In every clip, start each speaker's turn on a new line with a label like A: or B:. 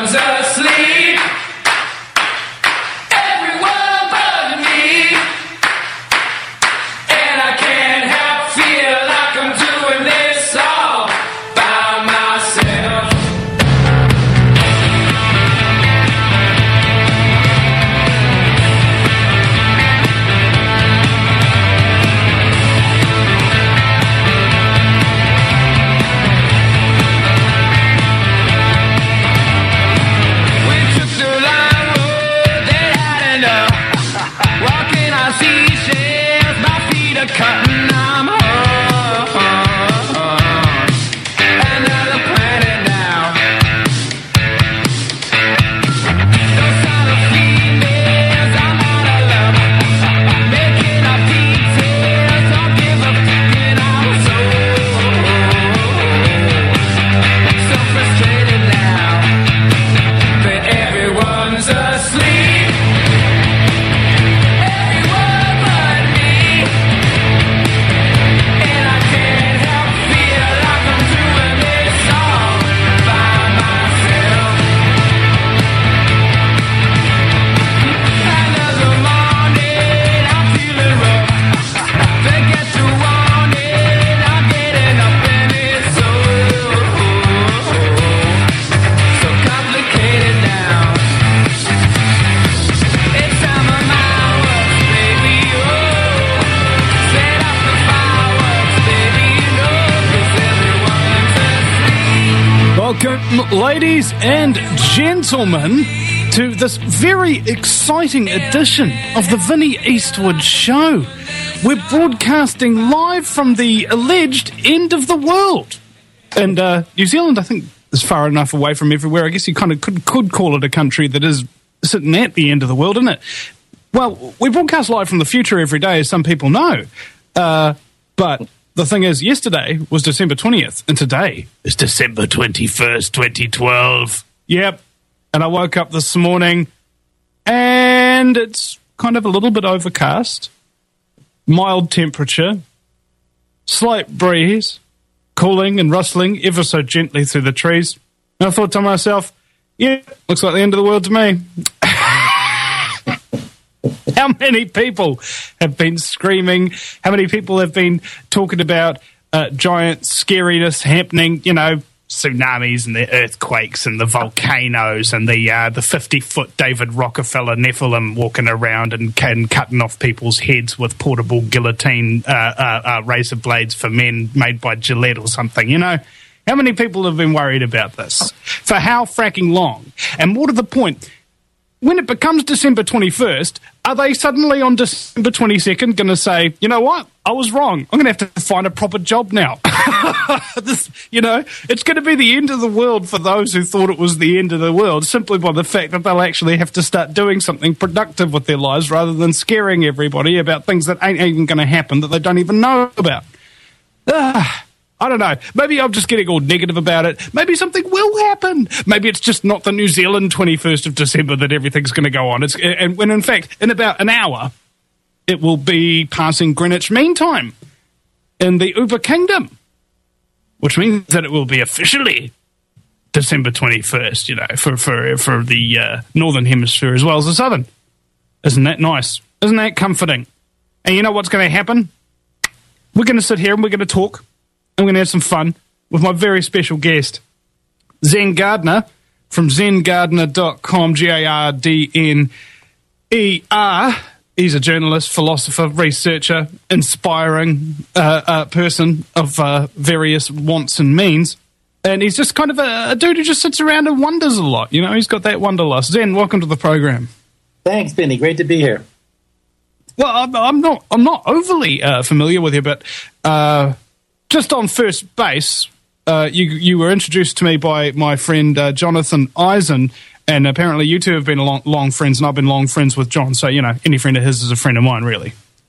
A: Everyone's asleep. Everyone but me. And I can't help feel like I'm doing this all by myself. Cutting, I'm another planet now. Those kind of females, I'm out of love. Making up details, don't give a fuck, and I'm so frustrated now that everyone's asleep.
B: Welcome, ladies and gentlemen, to this very exciting edition of the Vinnie Eastwood Show. We're broadcasting live from the alleged end of the world. And New Zealand, I think, is far enough away from everywhere. I guess you kind of could call it a country that is sitting at the end of the world, isn't it? Well, we broadcast live from the future every day, as some people know. But the thing is, yesterday was December 20th, and today is December 21st, 2012. Yep. And I woke up this morning, and it's kind of a little bit overcast, mild temperature, slight breeze, cooling and rustling ever so gently through the trees. And I thought to myself, yeah, looks like the end of the world to me. How many people have been screaming? How many people have been talking about giant scariness happening? You know, tsunamis and the earthquakes and the volcanoes and the 50-foot David Rockefeller Nephilim walking around and cutting off people's heads with portable guillotine razor blades for men made by Gillette or something. You know, how many people have been worried about this? For how fracking long? And more to the point, when it becomes December 21st, are they suddenly on December 22nd going to say, you know what, I was wrong, I'm going to have to find a proper job now? It's going to be the end of the world for those who thought it was the end of the world, simply by the fact that they'll actually have to start doing something productive with their lives rather than scaring everybody about things that ain't even going to happen, that they don't even know about. I don't know. Maybe I'm just getting all negative about it. Maybe something will happen. Maybe it's just not the New Zealand 21st of December that everything's going to go on. And when, in fact, in about an hour, it will be passing Greenwich Mean Time in the Uber Kingdom, which means that it will be officially December 21st, you know, for the Northern Hemisphere as well as the Southern. Isn't that nice? Isn't that comforting? And you know what's going to happen? We're going to sit here and we're going to talk. I'm going to have some fun with my very special guest, Zen Gardner from zengardner.com, Gardner. He's a journalist, philosopher, researcher, inspiring person of various wants and means. And he's just kind of a dude who just sits around and wonders a lot. You know, he's got that wanderlust. Zen, welcome to the program.
C: Thanks, Benny. Great to be here.
B: Well, I'm not overly familiar with you, but just on first base, you were introduced to me by my friend Jonathan Eisen, and apparently you two have been long friends, and I've been long friends with John. So, you know, any friend of his is a friend of mine, really.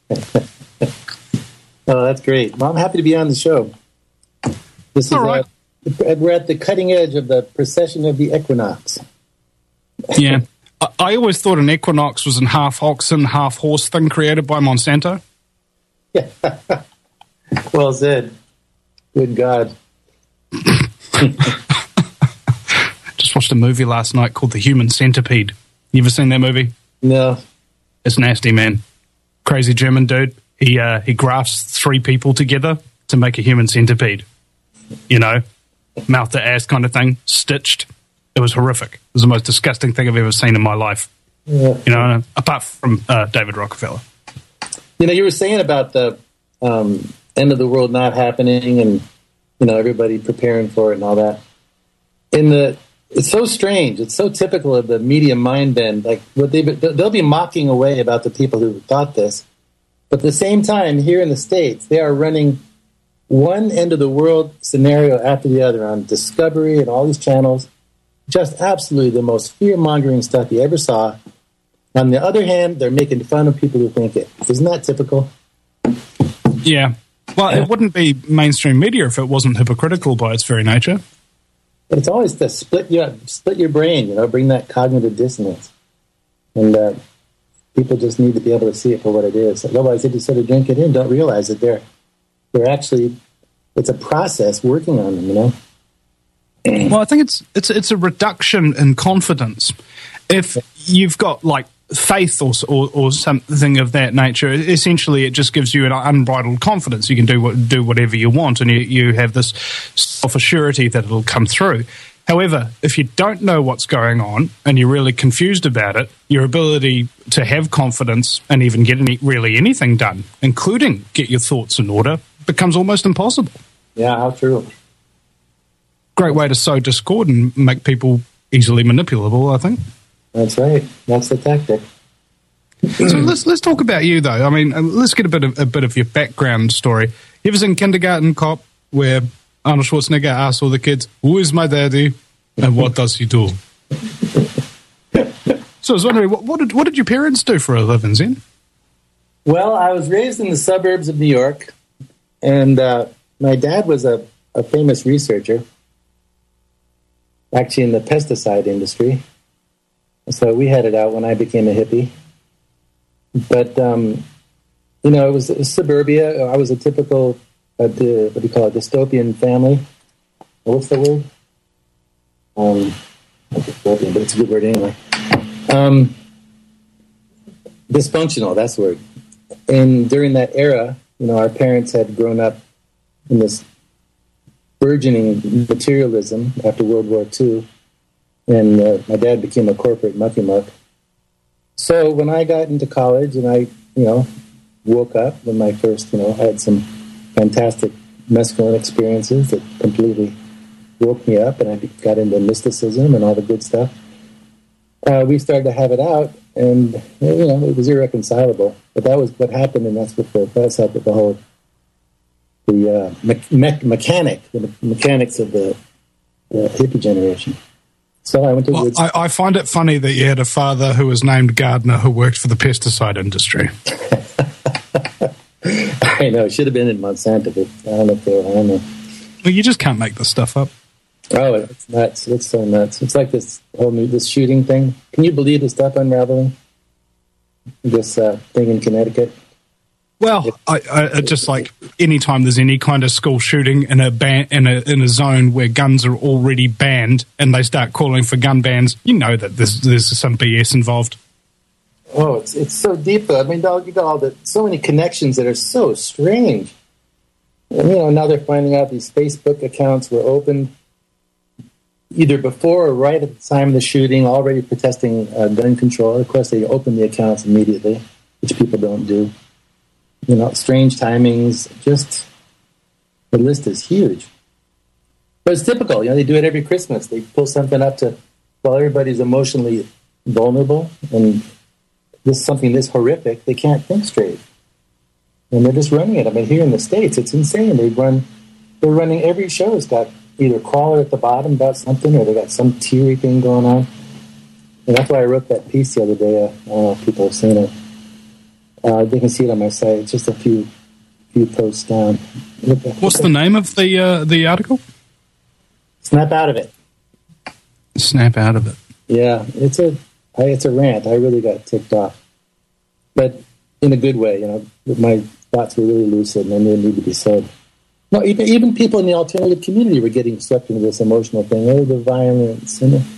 C: Oh, that's great. Well, I'm happy to be on the show. This is
B: all right.
C: We're at the cutting edge of the precession of the equinox.
B: Yeah. I always thought an equinox was a half oxen, half horse thing created by Monsanto.
C: Yeah. Well said. Good God.
B: Just watched a movie last night called The Human Centipede. You ever seen that movie?
C: No.
B: It's nasty, man. Crazy German dude. He grafts 3 people together to make a human centipede. You know, mouth to ass kind of thing, stitched. It was horrific. It was the most disgusting thing I've ever seen in my life.
C: Yeah.
B: You know, apart from David Rockefeller.
C: You know, you were saying about the end of the world not happening, and you know everybody preparing for it and all that. It's so strange. It's so typical of the media mind bend. Like they'll be mocking away about the people who thought this, but at the same time, here in the States, they are running one end of the world scenario after the other on Discovery and all these channels. Just absolutely the most fear-mongering stuff you ever saw. On the other hand, they're making fun of people who think it. Isn't that typical?
B: Yeah. Well, it wouldn't be mainstream media if it wasn't hypocritical by its very nature.
C: But it's always to split your brain, you know, bring that cognitive dissonance. And people just need to be able to see it for what it is. Otherwise, they just sort of drink it in, don't realize that they're actually, it's a process working on them, you know?
B: Well, I think it's a reduction in confidence. If you've got, like, faith or something of that nature, essentially it just gives you an unbridled confidence. You can do whatever you want, and you have this self-assurity that it'll come through. However, if you don't know what's going on and you're really confused about it, your ability to have confidence and even get really anything done, including get your thoughts in order, becomes almost impossible.
C: Yeah, how true.
B: Great way to sow discord and make people easily manipulable, I think.
C: That's right. That's the tactic.
B: So let's talk about you, though. I mean, let's get a bit of your background story. You ever seen Kindergarten Cop, where Arnold Schwarzenegger asks all the kids, "Who is my daddy, and what does he do?" So I was wondering, what did your parents do for a living, Zen?
C: Well, I was raised in the suburbs of New York, and my dad was a famous researcher, actually in the pesticide industry. So we had it out when I became a hippie. But, you know, it was suburbia. I was a typical, what do you call it, dystopian family. What's the word? Not dystopian, but it's a good word anyway. Dysfunctional, that's the word. And during that era, you know, our parents had grown up in this burgeoning materialism after World War II. And my dad became a corporate mucky-muck. So when I got into college and I, you know, woke up when my first, you know, I had some fantastic mescaline experiences that completely woke me up, and I got into mysticism and all the good stuff. We started to have it out, and, you know, it was irreconcilable. But that was what happened, and that's what the whole mechanics of the hippie generation. So I went to Woods.
B: I find it funny that you had a father who was named Gardner who worked for the pesticide industry.
C: I know. It should have been in Monsanto, but I don't know if they were. I don't know.
B: Well, you just can't make this stuff up.
C: Oh, it's nuts. It's so nuts. It's like this shooting thing. Can you believe the stuff unraveling? This thing in Connecticut.
B: Well, I just like anytime there's any kind of school shooting in a zone where guns are already banned and they start calling for gun bans, you know that there's some BS involved.
C: Oh, it's so deep though. I mean, you got so many connections that are so strange. And, you know, now they're finding out these Facebook accounts were opened either before or right at the time of the shooting, already protesting gun control. Of course, they open the accounts immediately, which people don't do. You know, strange timings, just the list is huge. But it's typical, you know, they do it every Christmas. They pull something up while everybody's emotionally vulnerable, and this something this horrific, they can't think straight. And they're just running it. I mean, here in the States, it's insane. They're running every show. It's got either a crawler at the bottom about something, or they got some teary thing going on. And that's why I wrote that piece the other day. I don't know if people have seen it. They can see it on my site. It's just a few posts down.
B: What's the name of the article?
C: Snap out of it.
B: Snap out of it.
C: Yeah, it's a rant. I really got ticked off, but in a good way. You know, my thoughts were really lucid, and they need to be said. No, even people in the alternative community were getting swept into this emotional thing. Oh, the violence, and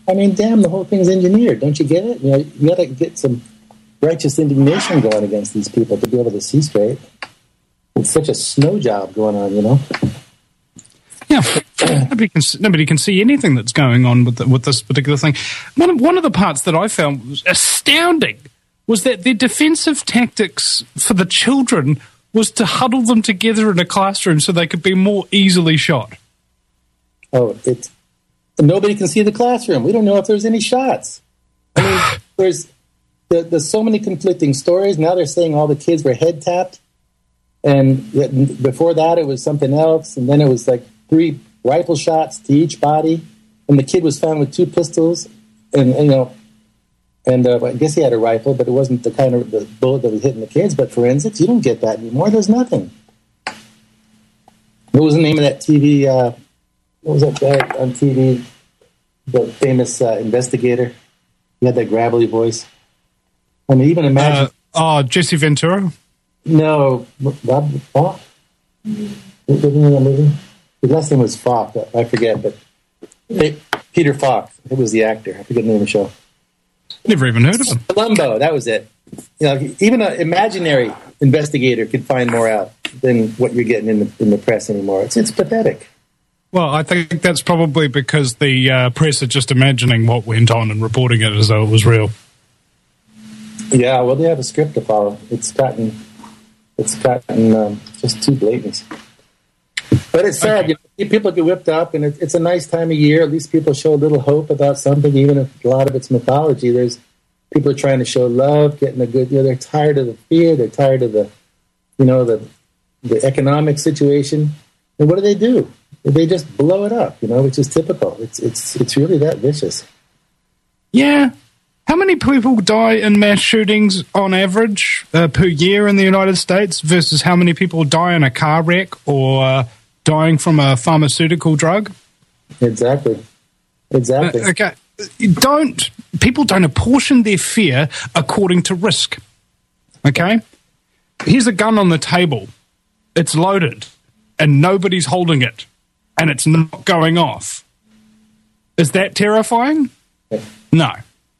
C: I mean, damn, the whole thing's engineered. Don't you get it? You know, you got to get some righteous indignation going against these people to be able to see straight. It's such a snow job going on, you know.
B: Yeah, nobody can see anything that's going on with this particular thing. One of the parts that I found was astounding was that their defensive tactics for the children was to huddle them together in a classroom so they could be more easily shot.
C: Oh, nobody can see the classroom. We don't know if there's any shots. I mean, there's so many conflicting stories. Now they're saying all the kids were head tapped, and before that it was something else, and then it was like 3 rifle shots to each body, and the kid was found with 2 pistols, and you know, and I guess he had a rifle, but it wasn't the kind of the bullet that was hitting the kids. But forensics, you don't get that anymore. There's nothing. What was the name of that TV? What was that guy on TV? The famous investigator. He had that gravelly voice. I mean, even imagine.
B: Jesse Ventura.
C: No, Bob Falk. His last name was Falk. I forget, but Peter Falk. It was the actor. I forget the name of the show.
B: Never even heard of him.
C: Columbo. That was it. You know, even an imaginary investigator could find more out than what you're getting in the press anymore. It's pathetic.
B: Well, I think that's probably because the press are just imagining what went on and reporting it as though it was real. Yeah,
C: well, they have a script to follow. It's gotten just too blatant. But it's sad. Okay. You know, people get whipped up, and it's a nice time of year. At least people show a little hope about something, even if a lot of it's mythology. There's people are trying to show love, getting a good. You know, they're tired of the fear. They're tired of the economic situation. And what do? They just blow it up, you know, which is typical. It's really that vicious.
B: Yeah. How many people die in mass shootings on average per year in the United States versus how many people die in a car wreck or dying from a pharmaceutical drug?
C: Exactly.
B: Okay. People don't apportion their fear according to risk. Okay? Here's a gun on the table. It's loaded and nobody's holding it and it's not going off. Is that terrifying? No.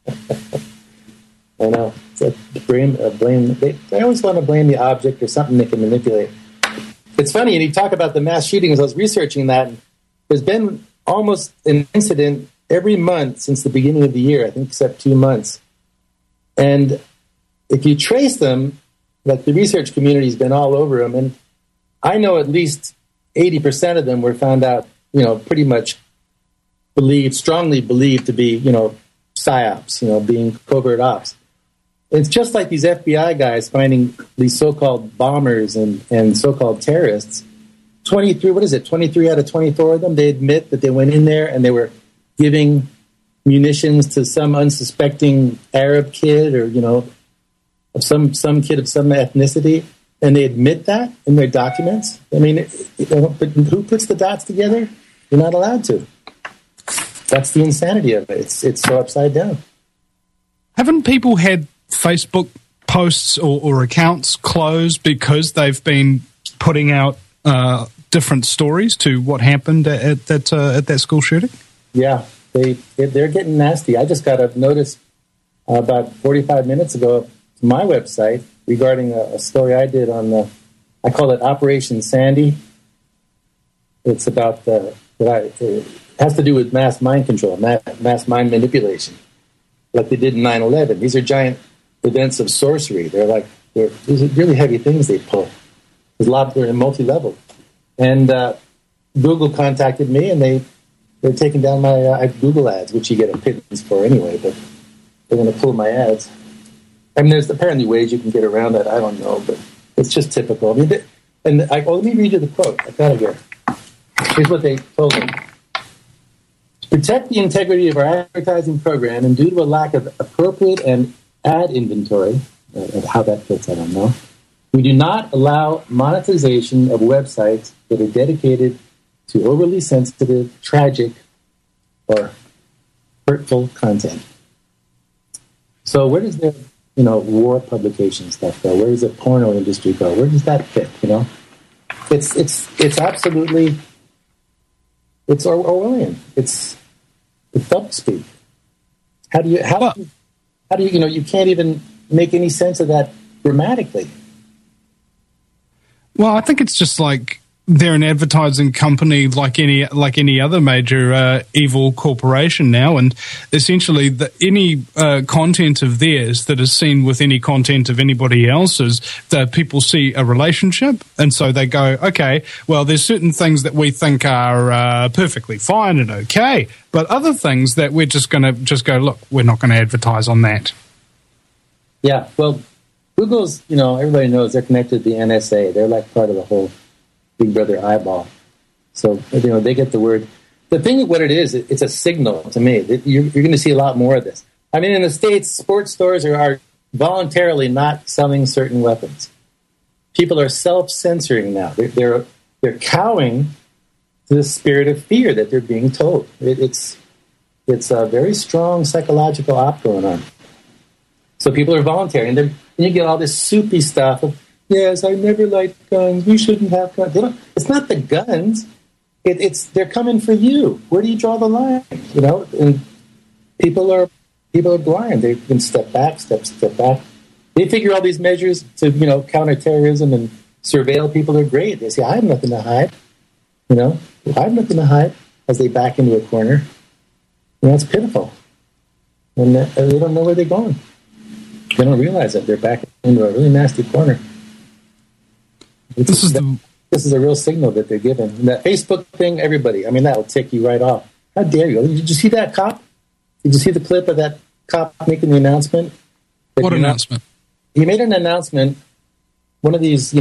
C: I know. It's a blame. They always want to blame the object or something they can manipulate. It's funny, and you talk about the mass shootings. I was researching that, and there's been almost an incident every month since the beginning of the year, I think, except 2 months. And if you trace them, like the research community's been all over them, and I know at least 80% of them were found out, you know, pretty much strongly believed to be, you know, psyops, you know, being covert ops. It's just like these FBI guys finding these so-called bombers and so-called terrorists. 23 out of 24 of them, they admit that they went in there and they were giving munitions to some unsuspecting Arab kid or, you know, of some kid of some ethnicity, and they admit that in their documents. I mean, you know, but who puts the dots together? You're not allowed to. That's the insanity of it. It's so upside down.
B: Haven't people had Facebook posts or accounts closed because they've been putting out different stories to what happened at that school shooting? Yeah,
C: they're getting nasty. I just got a notice about 45 minutes ago to my website regarding a story I did on I call it Operation Sandy. It's about it has to do with mass mind control, mass mind manipulation, like they did in 9/11. These are giant events of sorcery. These are really heavy things they pull. There's a lot. They're multi-level. And Google contacted me, and they're taking down my Google ads, which you get a pittance for anyway. But they're going to pull my ads. I mean, there's apparently ways you can get around that. I don't know, but it's just typical. I mean, let me read you the quote. I got it here. Here's what they told me. To protect the integrity of our advertising program and due to a lack of appropriate and ad inventory, how that fits, I don't know, we do not allow monetization of websites that are dedicated to overly sensitive, tragic, or hurtful content. So where does the war publication stuff go? Where does the porno industry go? Where does that fit? You know, it's absolutely, it's Orwellian. It's doublespeak. How do you you can't even make any sense of that grammatically.
B: Well, I think it's just like they're an advertising company like any other major evil corporation now, and essentially any content of theirs that is seen with any content of anybody else's, that people see a relationship, and so they go, okay, well, there's certain things that we think are perfectly fine and okay, but other things that we're just going to go, look, we're not going to advertise on that.
C: Yeah, well, Google's, everybody knows they're connected to the NSA. They're like part of the whole Big Brother eyeball. So, they get the word. The thing, what it is, it's a signal to me that you're going to see a lot more of this. I mean, in the States, sports stores are voluntarily not selling certain weapons. People are self-censoring now. They're cowing to the spirit of fear that they're being told. It's a very strong psychological op going on. So people are voluntary, and then you get all this soupy stuff of, yes, I never liked guns. We shouldn't have guns. It's not the guns. They're coming for you. Where do you draw the line? And people are blind. They can step back. They figure all these measures to counter terrorism and surveil people are great. They say, I have nothing to hide. I have nothing to hide as they back into a corner. It's pitiful, and they don't know where they're going. They don't realize that they're back into a really nasty corner. This is a real signal that they're giving. And that Facebook thing, everybody, that'll tick you right off. How dare you? Did you see that cop? Did you see the clip of that cop making the announcement?
B: What announcement?
C: He made an announcement, one of these,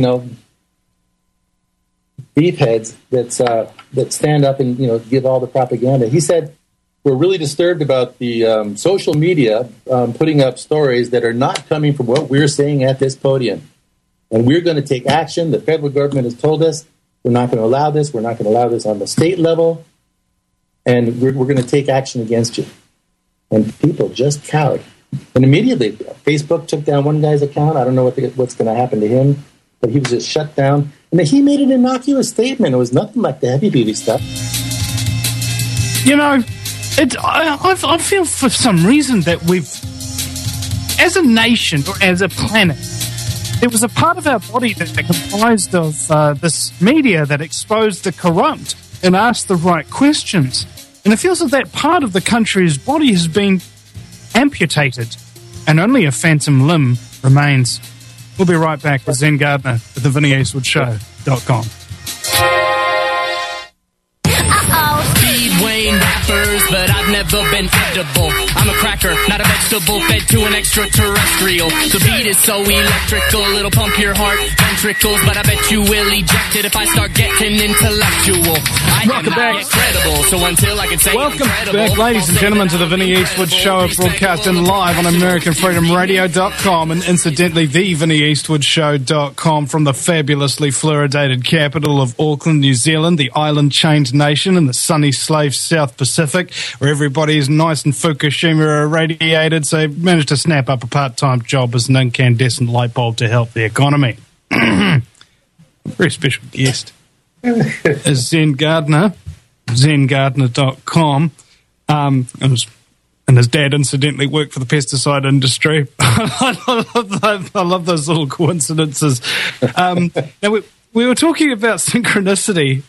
C: beef heads that stand up and, give all the propaganda. He said, we're really disturbed about the social media putting up stories that are not coming from what we're saying at this podium. And we're going to take action. The federal government has told us we're not going to allow this. We're not going to allow this on the state level. And we're going to take action against you. And people just cowed. And immediately, Facebook took down one guy's account. I don't know what's going to happen to him, but he was just shut down. And he made an innocuous statement. It was nothing like the heavy-duty stuff.
B: I feel for some reason that we've, as a nation or as a planet, there was a part of our body that comprised of this media that exposed the corrupt and asked the right questions. And it feels that part of the country's body has been amputated and only a phantom limb remains. We'll be right back with Zen Gardner at the VinnyEastwoodShow.com.
A: Rappers, but I've never been edible. I'm a cracker, not a vegetable, fed to an extraterrestrial. The beat is so electrical, it'll pump your heart ventricles, but I bet you will eject it if I start getting intellectual.
B: Welcome back.
A: Incredible, so until I can say
B: welcome back, ladies and gentlemen, to the Vinny Eastwood Show, broadcasting live on AmericanFreedomRadio.com and incidentally the VinnyEastwoodShow.com from the fabulously fluoridated capital of Auckland, New Zealand, the island-chained nation in the sunny slave South Pacific, where everybody is nice and Fukushima irradiated, so managed to snap up a part-time job as an incandescent light bulb to help the economy. Very special guest is Zen Gardner, zengardner.com. And his dad incidentally worked for the pesticide industry. I love those little coincidences. Now we were talking about synchronicity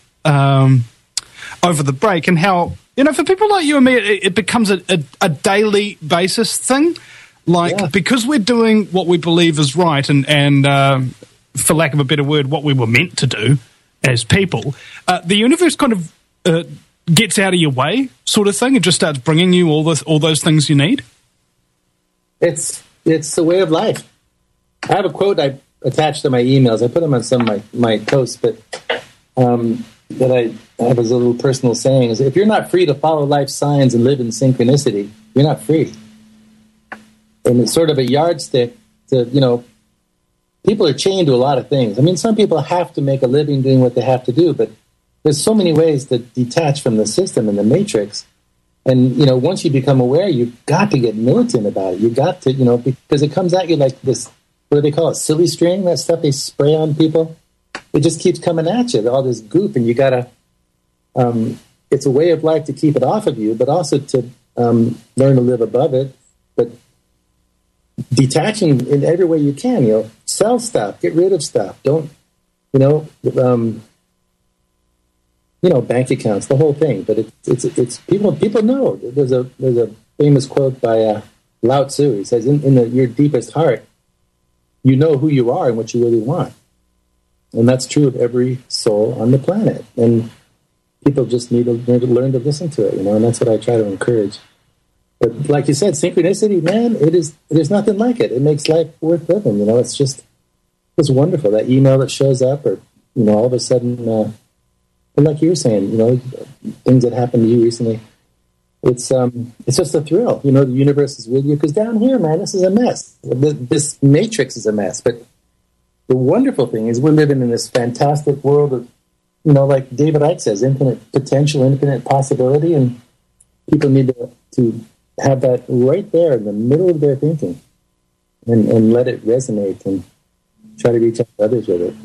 B: over the break and how, for people like you and me, it becomes a daily basis thing. Because we're doing what we believe is right and for lack of a better word, what we were meant to do as people, the universe kind of gets out of your way sort of thing and just starts bringing you all those things you need. It's the way of life. I have a quote I attached to my emails. I put them on some of my posts, but that I have as a little personal saying is, if you're not free to follow life's signs and live in synchronicity, you're not free. And it's sort of a yardstick to, people are chained to a lot of things. I mean, some people have to make a living doing what they have to do, but there's so many ways to detach from the system and the matrix. And, once you become aware, you've got to get militant about it. You've got to, because it comes at you like this, what do they call it, silly string, that stuff they spray on people. It just keeps coming at you, all this goop, and you got to, it's a way of life to keep it off of you, but also to
C: learn to live above it, but detaching in every way you can. Sell stuff, get rid of stuff. Don't, bank accounts, the whole thing. But it's people know. There's a famous quote by Lao Tzu. He says, "In your deepest heart, you know who you are and what you really want." And that's true of every soul on the planet. And people just need to learn to listen to it, and that's what I try to encourage. But like you said, synchronicity, man, there's nothing like it. It makes life worth living. It's wonderful. That email that shows up, or all of a sudden, like you were saying, things that happened to you recently. It's just a thrill. The universe is with you, because down here, man, this is a mess. This matrix is a mess. But the wonderful thing is we're living in this fantastic world of, like David Icke says, infinite potential, infinite possibility, and people need to have that right there in the middle of their thinking, and let it resonate and try to reach out to others with it.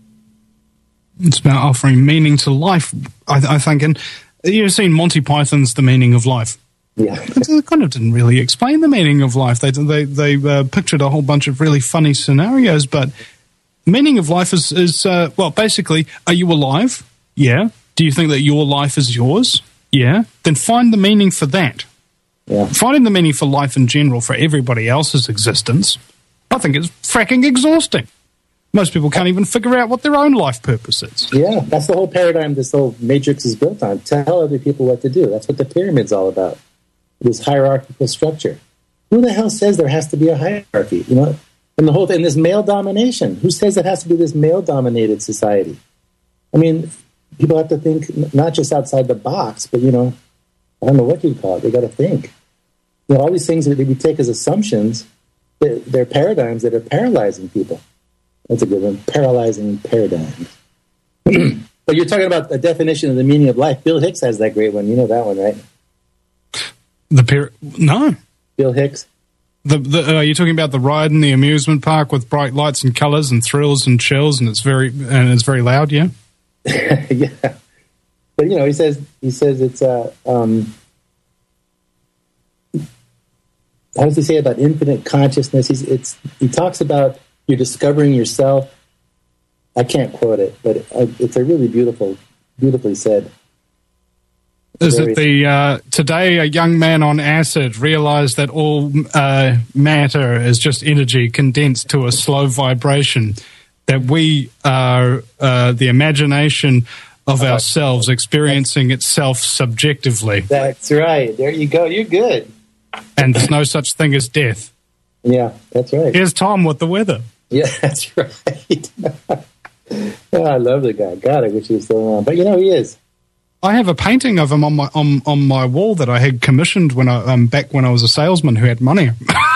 B: It's about offering meaning to life, I think. And you've seen Monty Python's The Meaning of Life.
C: Yeah.
B: They kind of didn't really explain the meaning of life. They pictured a whole bunch of really funny scenarios, but the meaning of life is basically, are you alive? Yeah. Do you think that your life is yours? Yeah. Then find the meaning for that.
C: Yeah.
B: Finding the meaning for life in general, for everybody else's existence, I think it's fracking exhausting. Most people can't even figure out what their own life purpose is.
C: Yeah, that's the whole paradigm this whole matrix is built on. Tell other people what to do. That's what the pyramid's all about. This hierarchical structure. Who the hell says there has to be a hierarchy? And the whole thing, this male domination. Who says it has to be this male-dominated society? I mean, people have to think not just outside the box, but, I don't know what you call it. They got to think. All these things that we take as assumptions, they're paradigms that are paralyzing people. That's a good one. Paralyzing paradigms. But you're talking about the definition of the meaning of life. Bill Hicks has that great one. You know that one, right?
B: No.
C: Bill Hicks.
B: You're talking about the ride in the amusement park with bright lights and colors and thrills and chills, and it's very loud, yeah?
C: Yeah. But, he says it's how does he say about infinite consciousness? He talks about you're discovering yourself. I can't quote it, but it's a really beautifully said.
B: Is it today a young man on acid realized that all matter is just energy condensed to a slow vibration, that we are the imagination of ourselves experiencing itself subjectively.
C: That's right. There you go. You're good.
B: And there's no such thing as death.
C: Yeah, that's right.
B: Here's Tom with the weather.
C: Yeah, that's right. I love the guy. God, I wish he was still around. But he is.
B: I have a painting of him on my wall that I had commissioned when back when I was a salesman who had money.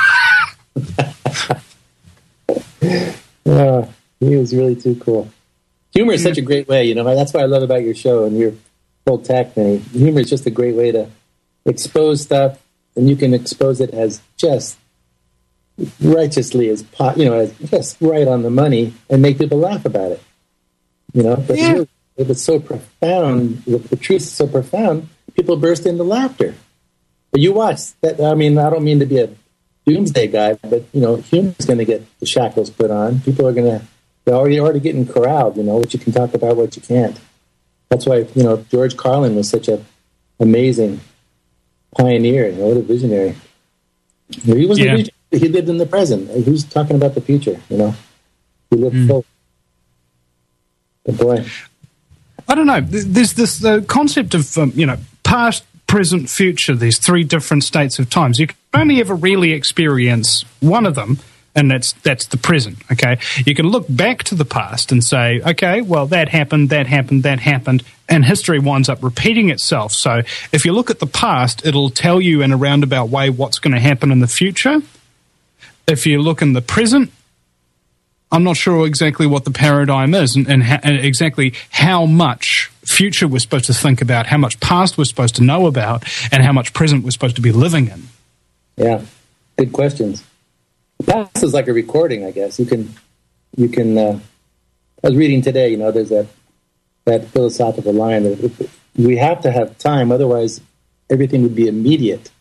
C: He was really too cool. Humor is such a great way, That's what I love about your show and your whole tack thing. Humor is just a great way to expose stuff, and you can expose it as just righteously as as just right on the money, and make people laugh about it. But really, if it's so profound, if the truth is so profound, people burst into laughter. But you watch that. I mean, I don't mean to be a doomsday guy, but humor is going to get the shackles put on. People are going to. They're already getting corralled. What you can talk about, what you can't. That's why George Carlin was such a amazing pioneer. What a visionary. He was he lived in the present. Who's talking about the future? He lived full. But boy,
B: I don't know. There's this concept of past, present, future. These three different states of times. You can only ever really experience one of them, and that's the present. Okay, you can look back to the past and say, okay, well that happened, and history winds up repeating itself. So if you look at the past, it'll tell you in a roundabout way what's going to happen in the future. If you look in the present, I'm not sure exactly what the paradigm is and exactly how much future we're supposed to think about, how much past we're supposed to know about, and how much present we're supposed to be living in.
C: Yeah, good questions. The past is like a recording, I guess. You can. I was reading today. There's that philosophical line that we have to have time, otherwise everything would be immediate.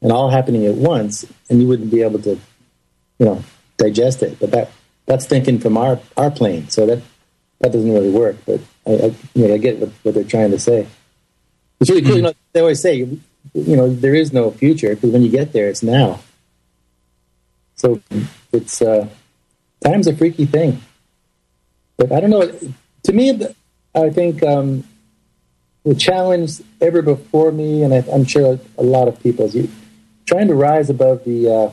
C: and all happening at once, and you wouldn't be able to, digest it. But that's thinking from our plane, so that doesn't really work. But I get what they're trying to say. It's really cool. They always say, there is no future, because when you get there, it's now. So it's time's a freaky thing. But I don't know. To me, I think the challenge ever before me, and I'm sure a lot of people, is trying to rise above the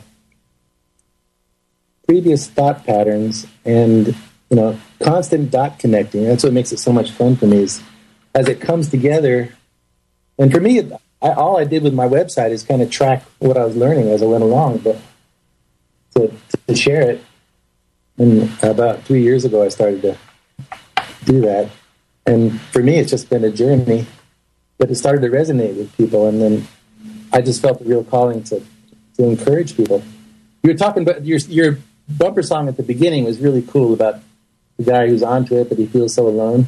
C: previous thought patterns and constant dot connecting. That's what makes it so much fun for me, is as it comes together. And for me, all I did with my website is kind of track what I was learning as I went along, but to share it. And about 3 years ago, I started to do that. And for me, it's just been a journey, but it started to resonate with people. And then I just felt a real calling to encourage people. You were talking about your bumper song at the beginning was really cool, about the guy who's onto it, but he feels so alone.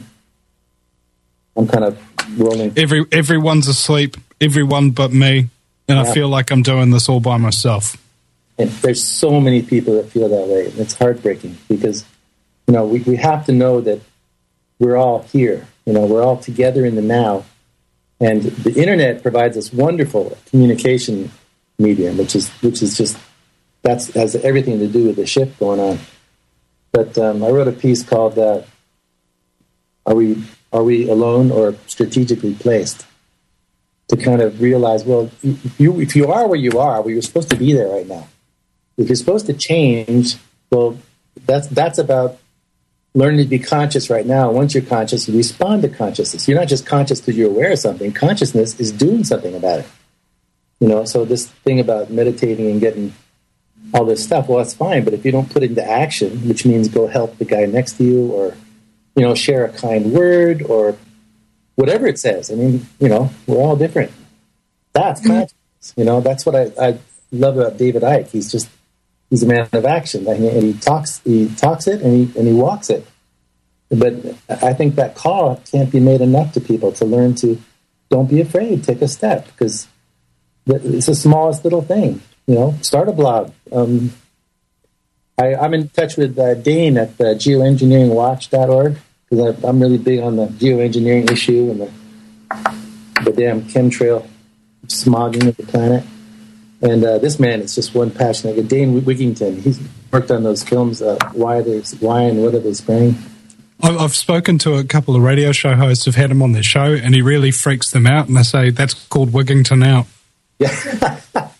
C: I'm kind of rolling.
B: Everyone's asleep, everyone but me, and I feel like I'm doing this all by myself.
C: And there's so many people that feel that way. And it's heartbreaking, because we have to know that we're all here. We're all together in the now. And the internet provides us wonderful communication medium, which is just, has everything to do with the shift going on. But I wrote a piece called Are we alone or strategically placed? To kind of realize, well, if you are where you are, well, you're supposed to be there right now. If you're supposed to change, well, that's about learning to be conscious right now. Once you're conscious, you respond to consciousness. You're not just conscious because you're aware of something. Consciousness is doing something about it. So this thing about meditating and getting all this stuff, well, that's fine. But if you don't put it into action, which means go help the guy next to you, or share a kind word, or whatever it says. I mean, we're all different. That's consciousness. That's what I love about David Icke. He's a man of action, and he talks it, and he walks it. But I think that call can't be made enough to people to learn to don't be afraid, take a step, because it's the smallest little thing. Start a blog. I'm in touch with Dane at geoengineeringwatch.org, because I'm really big on the geoengineering issue and the damn chemtrail smogging of the planet. And this man is just one passionate. Dane Wigington, he's worked on those films, Why and What Are They Spraying?
B: I've spoken to a couple of radio show hosts who've had him on their show, and he really freaks them out, and they say that's called Wigington out.
C: Yeah.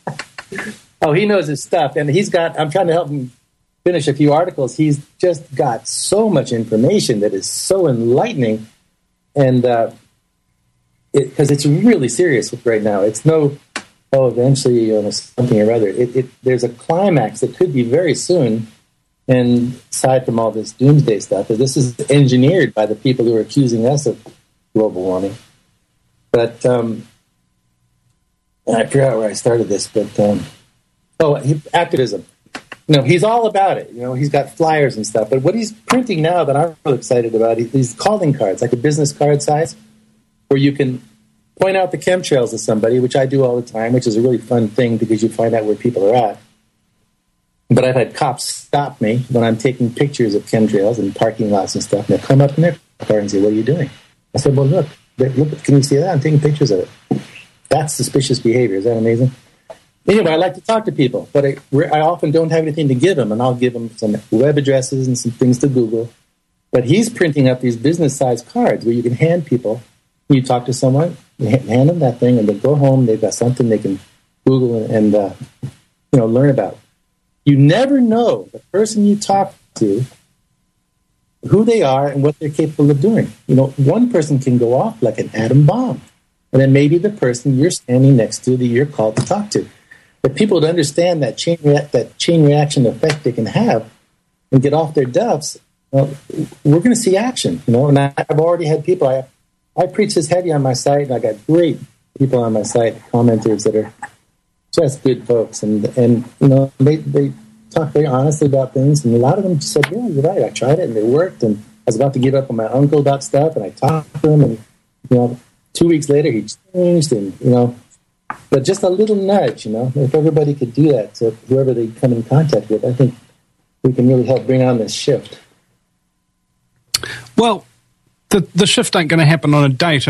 C: Oh, he knows his stuff, and I'm trying to help him finish a few articles. He's just got so much information that is so enlightening, and because it's really serious right now. It's no, eventually something or other. There's a climax that could be very soon, and aside from all this doomsday stuff, this is engineered by the people who are accusing us of global warming. But I forgot where I started this, but activism. He's all about it. He's got flyers and stuff. But what he's printing now that I'm really excited about, these calling cards, like a business card size, where you can point out the chemtrails to somebody, which I do all the time, which is a really fun thing because you find out where people are at. But I've had cops stop me when I'm taking pictures of chemtrails and parking lots and stuff, and they'll come up in their car and say, "What are you doing?" I said, "Well, look, can you see that? I'm taking pictures of it." That's suspicious behavior. Is that amazing? Anyway, I like to talk to people, but I often don't have anything to give them, and I'll give them some web addresses and some things to Google. But he's printing up these business-sized cards where you can hand people. You talk to someone, you hand them that thing, and they go home. They've got something they can Google and learn about. You never know the person you talk to, who they are and what they're capable of doing. One person can go off like an atom bomb, and then maybe the person you're standing next to that you're called to talk to. But people to understand that chain reaction effect they can have and get off their duffs, we're going to see action. And I've already had people. I preach this heavy on my site, and I got great people on my site, commenters that are just good folks, and they talk very honestly about things, and a lot of them said, "Yeah, you're right. I tried it, and it worked." And I was about to give up on my uncle about stuff, and I talked to him, and 2 weeks later he changed, and But just a little nudge, if everybody could do that to whoever they come in contact with, I think we can really help bring on this shift.
B: Well, the shift ain't going to happen on a date,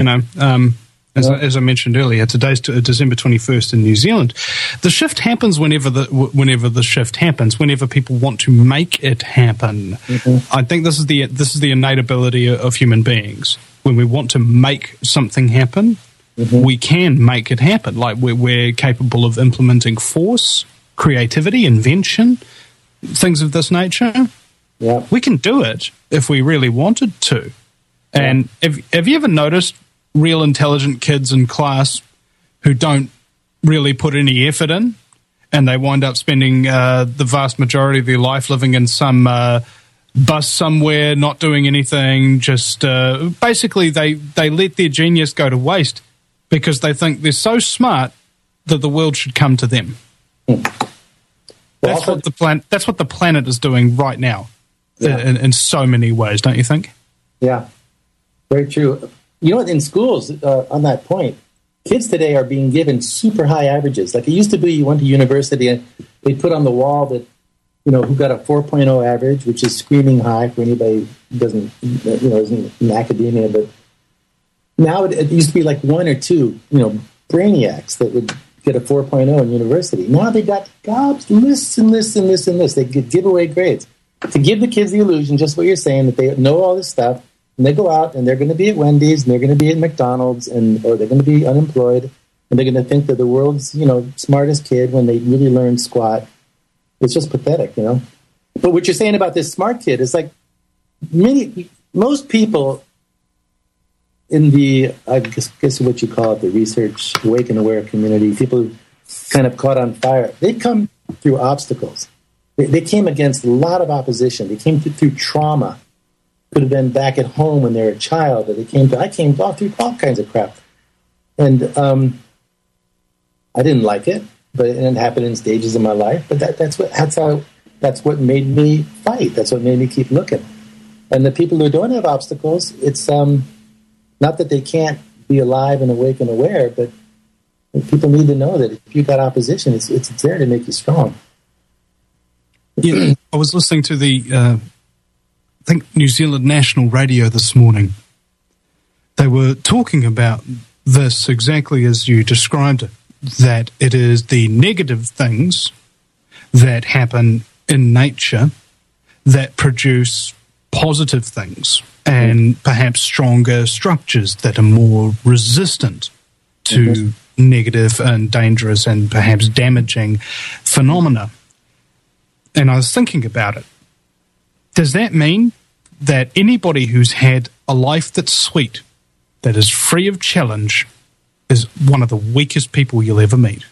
B: as I mentioned earlier, today's December 21st in New Zealand. The shift happens whenever the shift happens, whenever people want to make it happen. Mm-hmm. I think this is the innate ability of human beings. When we want to make something happen, mm-hmm. we can make it happen. Like we're capable of implementing force, creativity, invention, things of this nature.
C: Yeah.
B: We can do it if we really wanted to. And have you ever noticed real intelligent kids in class who don't really put any effort in, and they wind up spending the vast majority of their life living in some bus somewhere, not doing anything, just basically they let their genius go to waste because they think they're so smart that the world should come to them. That's what the planet is doing right now, in so many ways, don't you think?
C: Yeah, very true. In schools, on that point, kids today are being given super high averages. Like it used to be, you went to university and they put on the wall that, who got a 4.0 average, which is screaming high for anybody who doesn't, isn't in academia. But now it used to be like one or two, brainiacs that would get a 4.0 in university. Now they got lists and lists and lists and lists. They could give away grades to give the kids the illusion, just what you're saying, that they know all this stuff. And they go out and they're going to be at Wendy's and they're going to be at McDonald's or they're going to be unemployed and they're going to think that the world's, smartest kid when they really learn squat. It's just pathetic, But what you're saying about this smart kid is like most people in the, I guess what you call it, the research, awake and aware community, people kind of caught on fire. They come through obstacles. They came against a lot of opposition. They came through trauma. Could have been back at home when they were a child, or I came through all kinds of crap, and I didn't like it, but it happened in stages of my life. But that's what made me fight. That's what made me keep looking. And the people who don't have obstacles, it's not that they can't be alive and awake and aware, but people need to know that if you got opposition, it's there to make you strong.
B: Yeah, I was listening to the. I think New Zealand National Radio this morning. They were talking about this exactly as you described it, that it is the negative things that happen in nature that produce positive things and perhaps stronger structures that are more resistant to negative and dangerous and perhaps damaging phenomena. And I was thinking about it. Does that mean that anybody who's had a life that's sweet, that is free of challenge, is one of the weakest people you'll ever meet?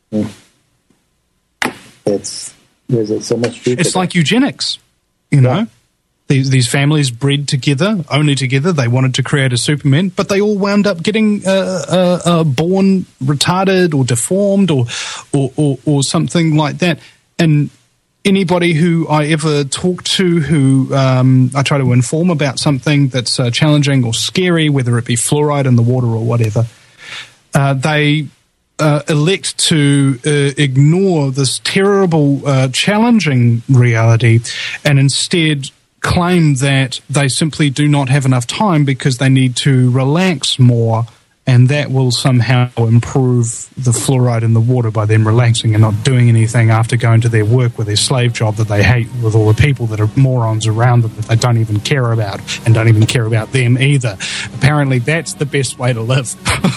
C: There's so much truth.
B: It's like eugenics, know? These families bred together, only together. They wanted to create a Superman, but they all wound up getting born retarded or deformed or something like that. And anybody who I ever talk to who I try to inform about something that's challenging or scary, whether it be fluoride in the water or whatever, they elect to ignore this terrible, challenging reality and instead claim that they simply do not have enough time because they need to relax more, and that will somehow improve the fluoride in the water by them relaxing and not doing anything after going to their work with their slave job that they hate, with all the people that are morons around them that they don't even care about and don't even care about them either. Apparently that's the best way to live.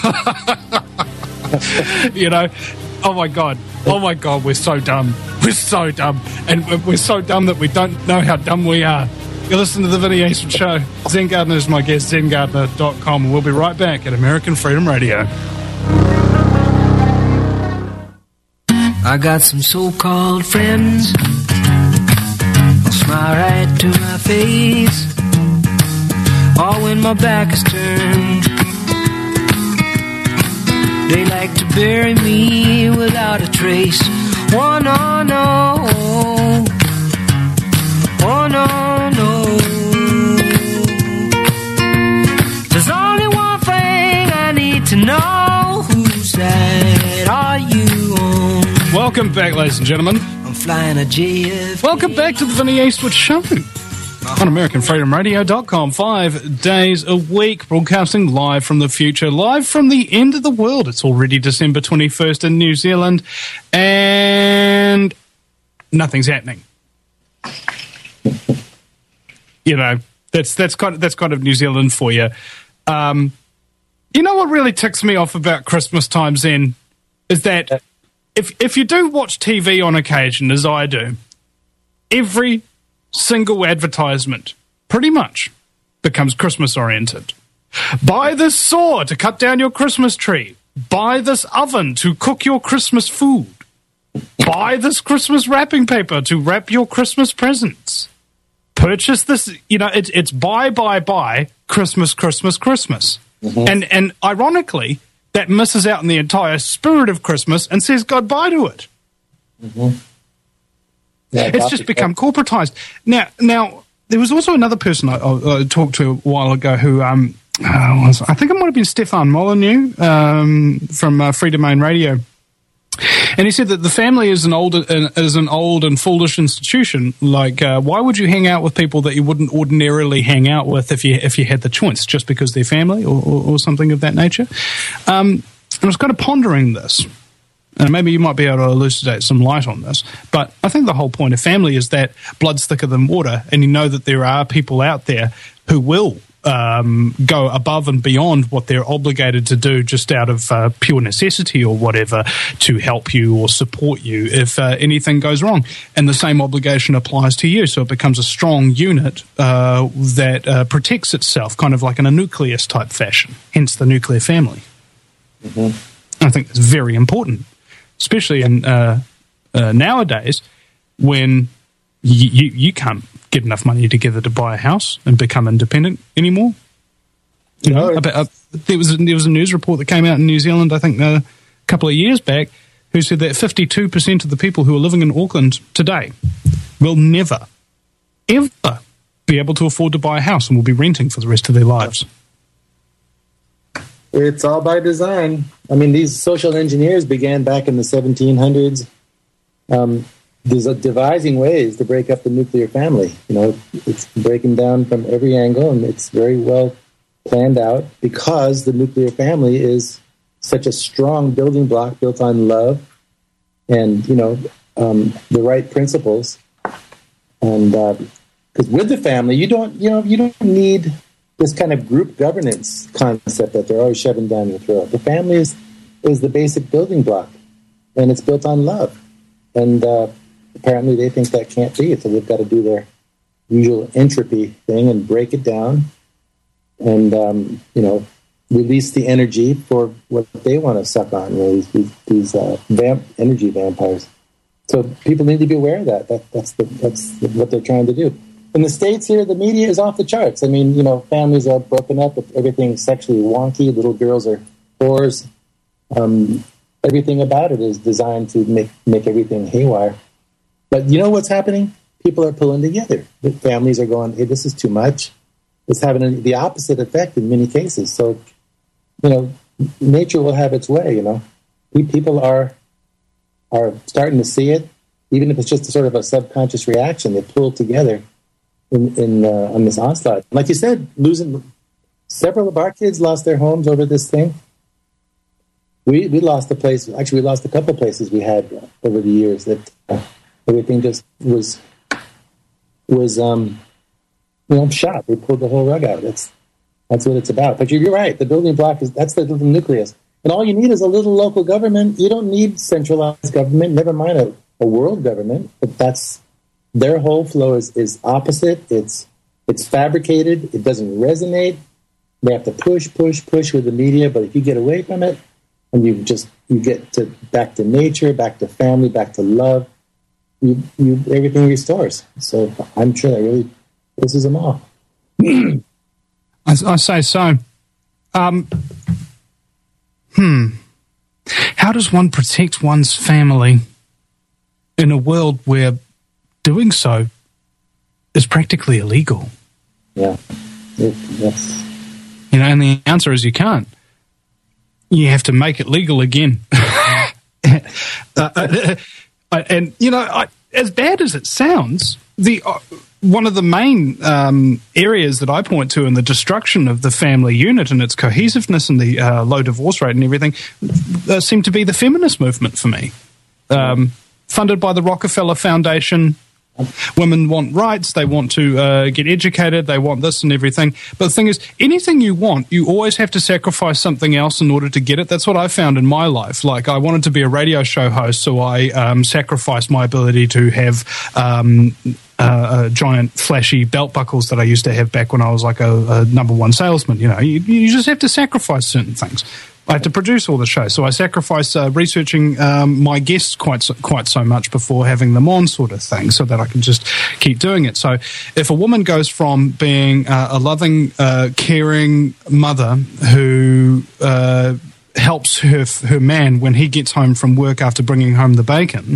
B: Oh my God, we're so dumb. We're so dumb. And we're so dumb that we don't know how dumb we are. You listen to the Vinny Eastwood Show. Zen Gardner is my guest, zengardner.com. We'll be right back at American Freedom Radio.
D: I got some so-called friends. I'll smile right to my face, all when my back is turned. They like to bury me without a trace. Oh no, no. Oh no, no. There's only one thing I need to know. Who's that?
B: Welcome back, ladies and gentlemen.
D: I'm flying a JFK.
B: Welcome back to the Vinny Eastwood Show on AmericanFreedomRadio.com. 5 days a week, broadcasting live from the future, live from the end of the world. It's already December 21st in New Zealand, and nothing's happening. You know, that's kind of New Zealand for you. You know what really ticks me off about Christmas time, Zen, is that if you do watch TV on occasion, as I do, every single advertisement pretty much becomes Christmas oriented. Buy this saw to cut down your Christmas tree. Buy this oven to cook your Christmas food. Buy this Christmas wrapping paper to wrap your Christmas presents. Purchase this, you know, it's buy, Christmas, Christmas, Christmas. Mm-hmm. And ironically, that misses out on the entire spirit of Christmas and says goodbye to it. Mm-hmm. Yeah, it's just become corporatized. Now, there was also another person I talked to a while ago who I think it might have been Stefan Molyneux from Free Domain Radio. And he said that the family is an old and foolish institution. Like, why would you hang out with people that you wouldn't ordinarily hang out with if you had the choice, just because they're family or something of that nature? And I was kind of pondering this, and maybe you might be able to elucidate some light on this. But I think the whole point of family is that blood's thicker than water, and you know that there are people out there who will go above and beyond what they're obligated to do just out of pure necessity or whatever to help you or support you if anything goes wrong. And the same obligation applies to you. So it becomes a strong unit that protects itself, kind of like in a nucleus type fashion, hence the nuclear family. Mm-hmm. I think it's very important, especially in nowadays when you can't get enough money together to buy a house and become independent anymore. You know, there was a news report that came out in New Zealand, I think, a couple of years back, who said that 52% of the people who are living in Auckland today will never, ever be able to afford to buy a house and will be renting for the rest of their lives.
C: It's all by design. I mean, these social engineers began back in the 1700s. There's devising ways to break up the nuclear family. You know, it's breaking down from every angle, and it's very well planned out because the nuclear family is such a strong building block built on love and, you know, the right principles. And because with the family, you don't need this kind of group governance concept that they're always shoving down your throat. The family is the basic building block, and it's built on love. And apparently they think that can't be, so they've got to do their usual entropy thing and break it down and, you know, release the energy for what they want to suck on, you know, these energy vampires. So people need to be aware of that. That's what they're trying to do. In the States here, the media is off the charts. I mean, you know, families are broken up, everything sexually wonky, little girls are whores. Everything about it is designed to make everything haywire. But you know what's happening? People are pulling together. The families are going, hey, this is too much. It's having the opposite effect in many cases. So, you know, nature will have its way, you know. People are starting to see it, even if it's just a sort of a subconscious reaction. They pull together on this onslaught. Like you said, several of our kids lost their homes over this thing. We lost a place. Actually, we lost a couple of places we had over the years that everything just was shot. They pulled the whole rug out. That's what it's about. But you're right. The building block that's the little nucleus. And all you need is a little local government. You don't need centralized government. Never mind a world government. But that's their whole flow is opposite. It's fabricated. It doesn't resonate. They have to push with the media. But if you get away from it, and you get back to nature, back to family, back to love, everything restores. So I'm sure that really pisses them off.
B: I say so. How does one protect one's family in a world where doing so is practically illegal?
C: Yeah. Yes.
B: You know, and the answer is you can't. You have to make it legal again. And, as bad as it sounds, one of the main areas that I point to in the destruction of the family unit and its cohesiveness and the low divorce rate and everything seem to be the feminist movement for me. Funded by the Rockefeller Foundation. Women want rights, they want to get educated, they want this and everything. But the thing is, anything you want, you always have to sacrifice something else in order to get it. That's what I found in my life. Like, I wanted to be a radio show host, so I sacrificed my ability to have giant flashy belt buckles that I used to have back when I was like a number one salesman. You just have to sacrifice certain things. I have to produce all the shows, so I sacrifice researching my guests quite so much before having them on, sort of thing, so that I can just keep doing it. So if a woman goes from being a loving, caring mother who helps her man when he gets home from work after bringing home the bacon,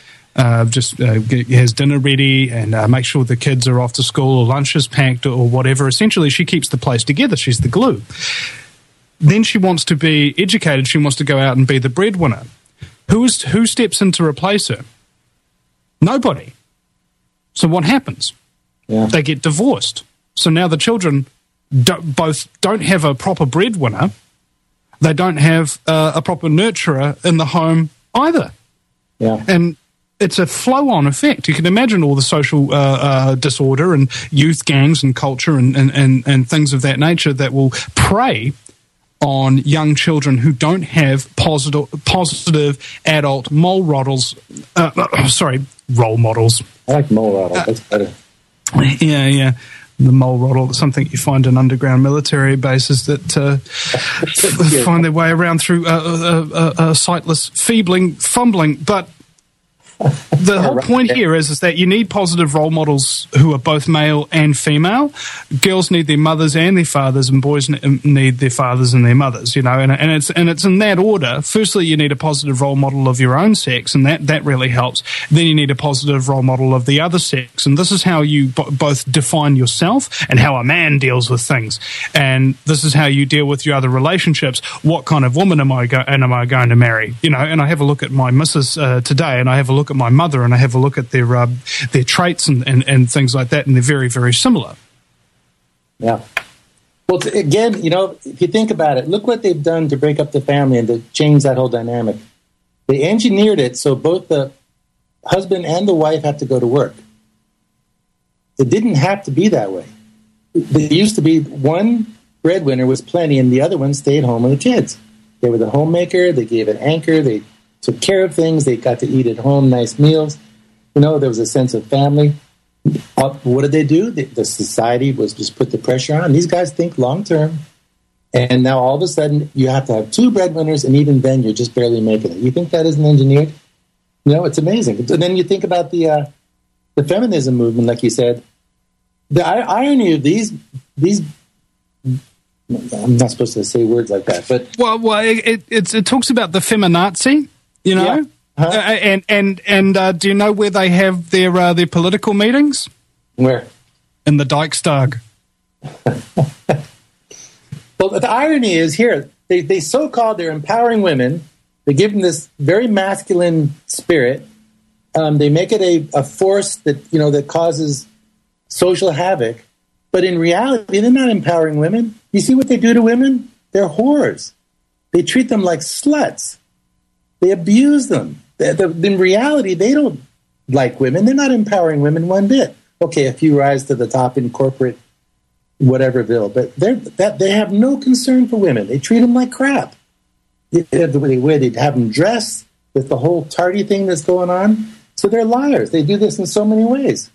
B: has dinner ready and make sure the kids are off to school or lunch is packed or whatever, essentially she keeps the place together. She's the glue. Then she wants to be educated. She wants to go out and be the breadwinner. Who steps in to replace her? Nobody. So what happens? Yeah. They get divorced. So now the children don't have a proper breadwinner. They don't have a proper nurturer in the home either. Yeah. And it's a flow-on effect. You can imagine all the social disorder and youth gangs and culture and things of that nature that will prey on young children who don't have positive adult role models. Role models.
C: I like mole models. That's better.
B: Yeah. The mole model, something you find in underground military bases that find their way around through sightless, fumbling. But the whole point here is that you need positive role models who are both male and female. Girls need their mothers and their fathers, and boys need their fathers and their mothers. And it's in that order. Firstly, you need a positive role model of your own sex, and that really helps. Then you need a positive role model of the other sex, and this is how you both define yourself and how a man deals with things. And this is how you deal with your other relationships. What kind of woman am I going to marry? And I have a look at my missus today, and I have a look at my mother, and I have a look at their traits and things like that, and they're very, very similar.
C: Yeah. Well, again, if you think about it, look what they've done to break up the family and to change that whole dynamic. They engineered it so both the husband and the wife have to go to work. It didn't have to be that way. There used to be one breadwinner was plenty, and the other one stayed home with the kids. They were the homemaker. They gave an anchor. They took care of things. They got to eat at home, nice meals. There was a sense of family. What did they do? The society was just put the pressure on. These guys think long term. And now all of a sudden you have to have two breadwinners, and even then you're just barely making it. You think that isn't engineered? It's amazing. And then you think about the feminism movement, like you said. The irony of these I'm not supposed to say words like that, but
B: it talks about the feminazi.
C: Yeah. Uh-huh.
B: And do you know where they have their political meetings?
C: Where?
B: In the Dijkstag.
C: Well, the irony is here, they so-called, they're empowering women. They give them this very masculine spirit. They make it a force that, that causes social havoc. But in reality, they're not empowering women. You see what they do to women? They're whores. They treat them like sluts. They abuse them. In reality, they don't like women. They're not empowering women one bit. Okay, a few rise to the top in corporate whateverville, but they have no concern for women. They treat them like crap. The way they have them dressed, with the whole tardy thing that's going on. So they're liars. They do this in so many ways.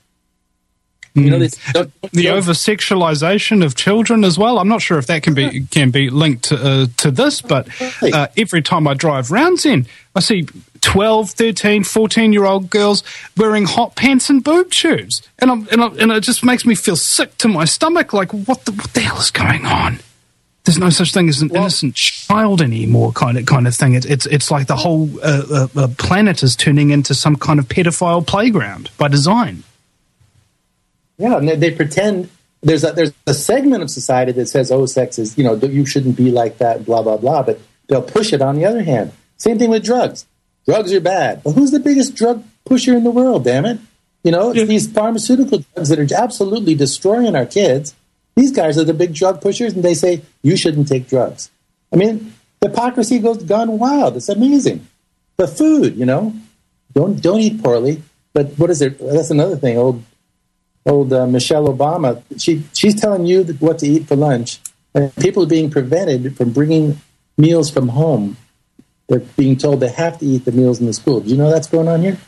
B: The over-sexualization of children as well. I'm not sure if that can be linked to this, but every time I drive around Zen, I see 12, 13, 14-year-old girls wearing hot pants and boob tubes, and it just makes me feel sick to my stomach. Like, what the hell is going on? There's no such thing as an innocent child anymore, kind of thing. It's like the whole planet is turning into some kind of pedophile playground by design.
C: Yeah, and they pretend there's a segment of society that says, "Oh, sex is you shouldn't be like that," blah blah blah. But they'll push it on the other hand. Same thing with drugs. Drugs are bad. But who's the biggest drug pusher in the world, damn it. You know, it's these pharmaceutical drugs that are absolutely destroying our kids. These guys are the big drug pushers, and they say, you shouldn't take drugs. I mean, hypocrisy gone wild. It's amazing. The food, you know, don't eat poorly. But what is it? That's another thing. Old Michelle Obama, she's telling you what to eat for lunch, and people are being prevented from bringing meals from home. They're being told they have to eat the meals in the school. Do you know that's going on here?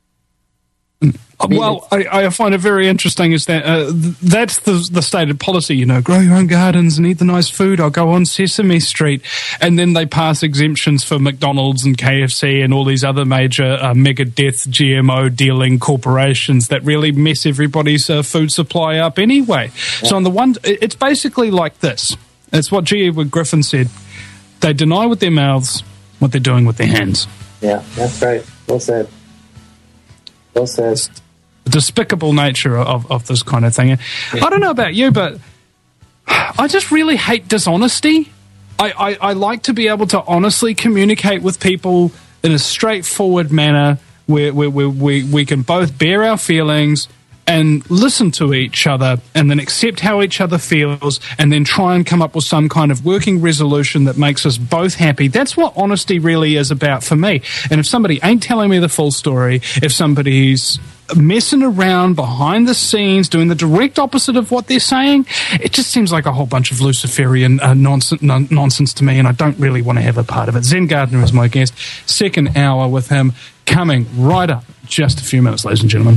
B: Well, I find it very interesting is that that's the stated policy, you know, grow your own gardens and eat the nice food. I'll go on Sesame Street. And then they pass exemptions for McDonald's and KFC and all these other major mega-death GMO dealing corporations that really mess everybody's food supply up anyway. Yeah. So on the one, it's basically like this. It's what G. Edward Griffin said. They deny with their mouths what they're doing with their hands.
C: Yeah, that's right. Well said. Well said.
B: The despicable nature of this kind of thing. Yeah. I don't know about you, but I just really hate dishonesty. I like to be able to honestly communicate with people in a straightforward manner where we can both bear our feelings and listen to each other and then accept how each other feels and then try and come up with some kind of working resolution that makes us both happy. That's what honesty really is about for me. And if somebody ain't telling me the full story, if somebody's messing around behind the scenes, doing the direct opposite of what they're saying, it just seems like a whole bunch of Luciferian nonsense to me, and I don't really want to have a part of it. Zen Gardner is my guest. Second hour with him coming right up just a few minutes, ladies and gentlemen.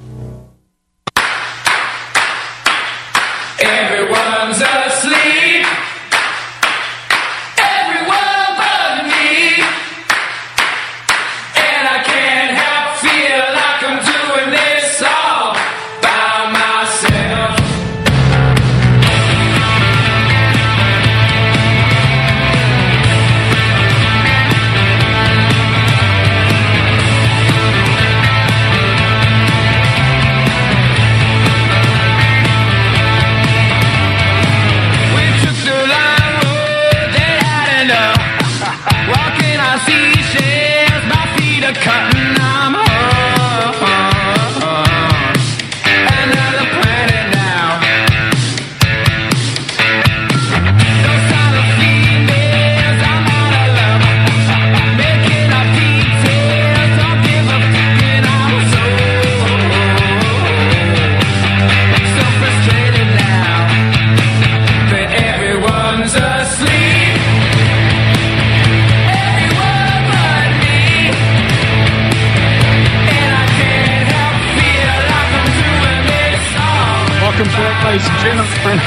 E: Everyone's asleep. Everyone but me. And I can't help feel like I'm doing this all by myself. Cutting, I'm another planet now. Those kind of females, I'm out of love. Making up details, don't give a fucking. I'm so frustrated now that everyone's asleep.
B: Welcome back, ladies and gentlemen.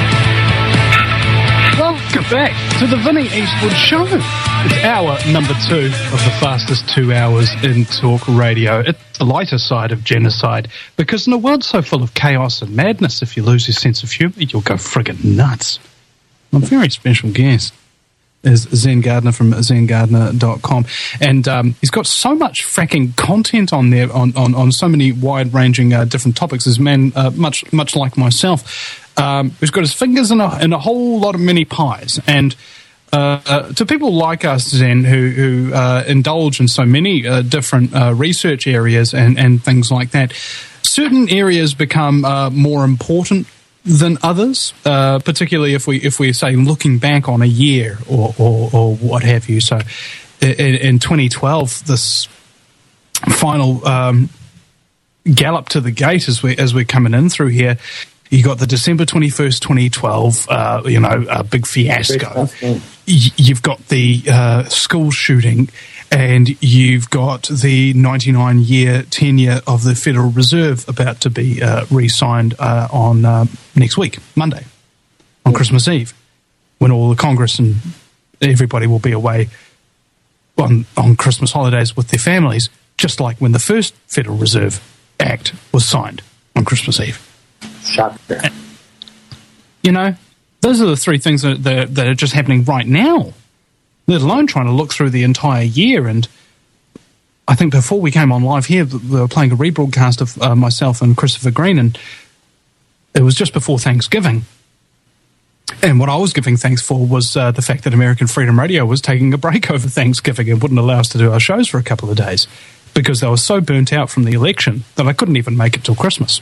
B: Welcome back to the Vinnie Eastwood Show. It's hour number 2 of the fastest 2 hours in talk radio. It's the lighter side of genocide, because in a world so full of chaos and madness, if you lose your sense of humour, you'll go friggin' nuts. My very special guest is Zen Gardner from zengardner.com, and he's got so much fracking content on there on so many wide-ranging different topics. This man, much like myself, who's got his fingers in a whole lot of mini pies. And to people like us, Zen, who indulge in so many different research areas and things like that, certain areas become more important than others, particularly if we say looking back on a year or what have you. So in 2012, this final gallop to the gate as we're coming in through here, you got the December 21st, 2012, a big fiasco. You've got the school shooting, and you've got the 99-year tenure of the Federal Reserve about to be re-signed on next week, Monday, on Christmas Eve, when all the Congress and everybody will be away on Christmas holidays with their families, just like when the first Federal Reserve Act was signed on Christmas Eve.
C: Shocker.
B: You know, those are the three things that are just happening right now, let alone trying to look through the entire year. And I think before we came on live here, we were playing a rebroadcast of myself and Christopher Green, and it was just before Thanksgiving. And what I was giving thanks for was the fact that American Freedom Radio was taking a break over Thanksgiving and wouldn't allow us to do our shows for a couple of days. because they were so burnt out from the election that I couldn't even make it till Christmas.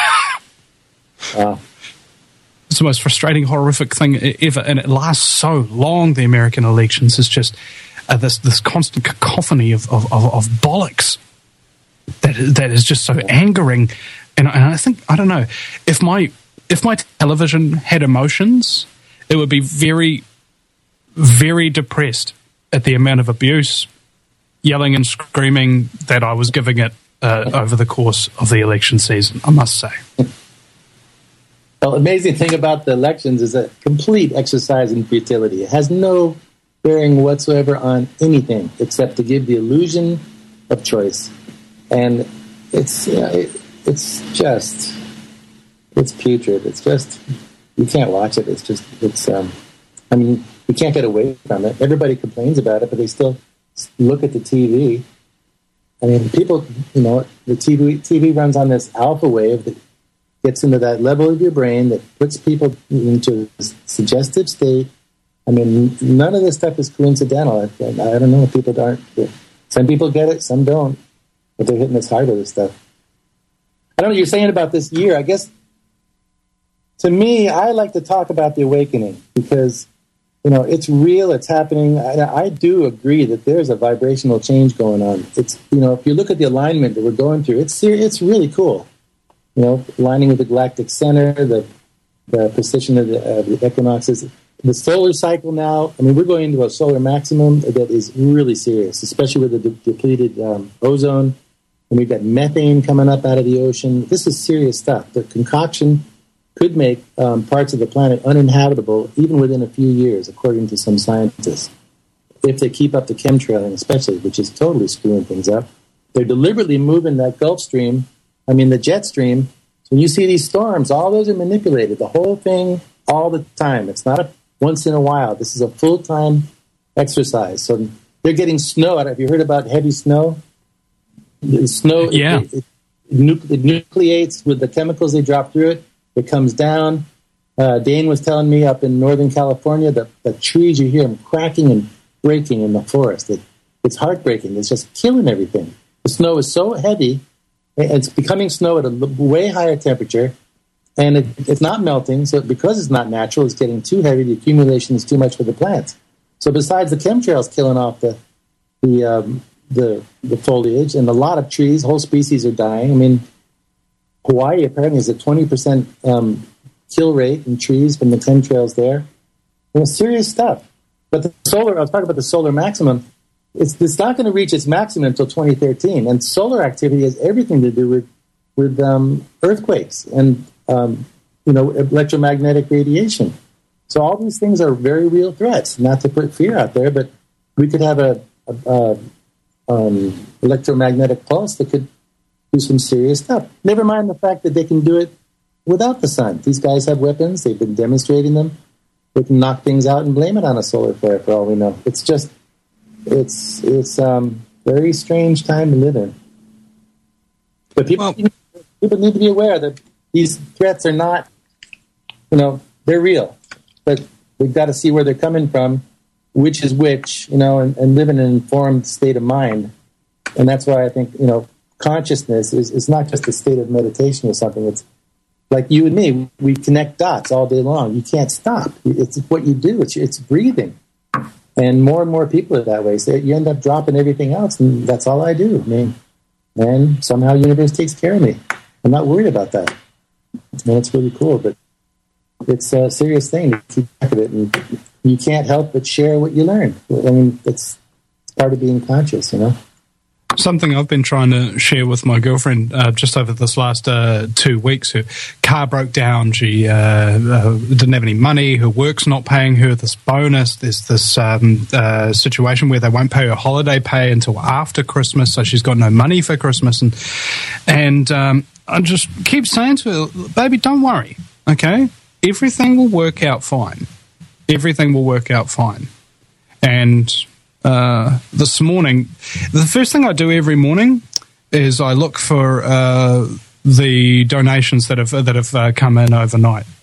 C: Wow.
B: It's the most frustrating, horrific thing ever, and it lasts so long. The American elections is just this constant cacophony of bollocks that is just so angering. And I think, I don't know, if my television had emotions, it would be very, very depressed at the amount of abuse, yelling and screaming that I was giving it over the course of the election season, I must say.
C: Well, the amazing thing about the elections is a complete exercise in futility. It has no bearing whatsoever on anything except to give the illusion of choice. And it's putrid. It's just, you can't watch it. I mean, you can't get away from it. Everybody complains about it, but they still look at the TV. I mean, people, the TV runs on this alpha wave that gets into that level of your brain that puts people into a suggestive state. I mean, none of this stuff is coincidental. I don't know if people aren't. Some people get it, some don't. But they're hitting us hard with this stuff. I don't know what you're saying about this year. I guess, to me, I like to talk about the awakening because, it's real, it's happening. I do agree that there's a vibrational change going on. It's, if you look at the alignment that we're going through, it's really cool. Aligning with the galactic center, the precision of the equinoxes, the solar cycle now. I mean, we're going into a solar maximum that is really serious, especially with the depleted ozone. And we've got methane coming up out of the ocean. This is serious stuff. The concoction could make parts of the planet uninhabitable even within a few years, according to some scientists, if they keep up the chemtrailing, especially, which is totally screwing things up. They're deliberately moving that Gulf Stream, the jet stream. So when you see these storms, all those are manipulated, the whole thing, all the time. It's not a once in a while. This is a full-time exercise. So they're getting snow. Have you heard about heavy snow? The snow,
B: yeah.
C: It nucleates with the chemicals they drop through it. It comes down. Dane was telling me up in Northern California that the trees, you hear them cracking and breaking in the forest. It's heartbreaking. It's just killing everything. The snow is so heavy. It's becoming snow at a way higher temperature, and it's not melting. So because it's not natural, it's getting too heavy. The accumulation is too much for the plants. So besides the chemtrails killing off the foliage and a lot of trees, whole species are dying. I mean, Hawaii apparently has a 20% kill rate in trees from the chemtrails there. Serious stuff. But I was talking about the solar maximum. It's not going to reach its maximum until 2013, and solar activity has everything to do with earthquakes and electromagnetic radiation. So all these things are very real threats. Not to put fear out there, but we could have a electromagnetic pulse that could do some serious stuff. Never mind the fact that they can do it without the sun. These guys have weapons. They've been demonstrating them. They can knock things out and blame it on a solar flare for all we know. It's just. It's very strange time to live in. But people need to be aware that these threats are not, they're real. But we've got to see where they're coming from, which is which, and live in an informed state of mind. And that's why I think, consciousness is not just a state of meditation or something. It's like you and me. We connect dots all day long. You can't stop. It's what you do. It's breathing. And more people are that way. So you end up dropping everything else, and that's all I do. I mean, and somehow the universe takes care of me. I'm not worried about that. And it's really cool, but it's a serious thing to keep track of it. And you can't help but share what you learn. I mean, it's part of being conscious,
B: Something I've been trying to share with my girlfriend just over this last 2 weeks. Her car broke down. She didn't have any money. Her work's not paying her this bonus. There's this situation where they won't pay her holiday pay until after Christmas, so she's got no money for Christmas. And I just keep saying to her, baby, don't worry, okay? Everything will work out fine. Everything will work out fine. And this morning, the first thing I do every morning is I look for the donations that have come in overnight,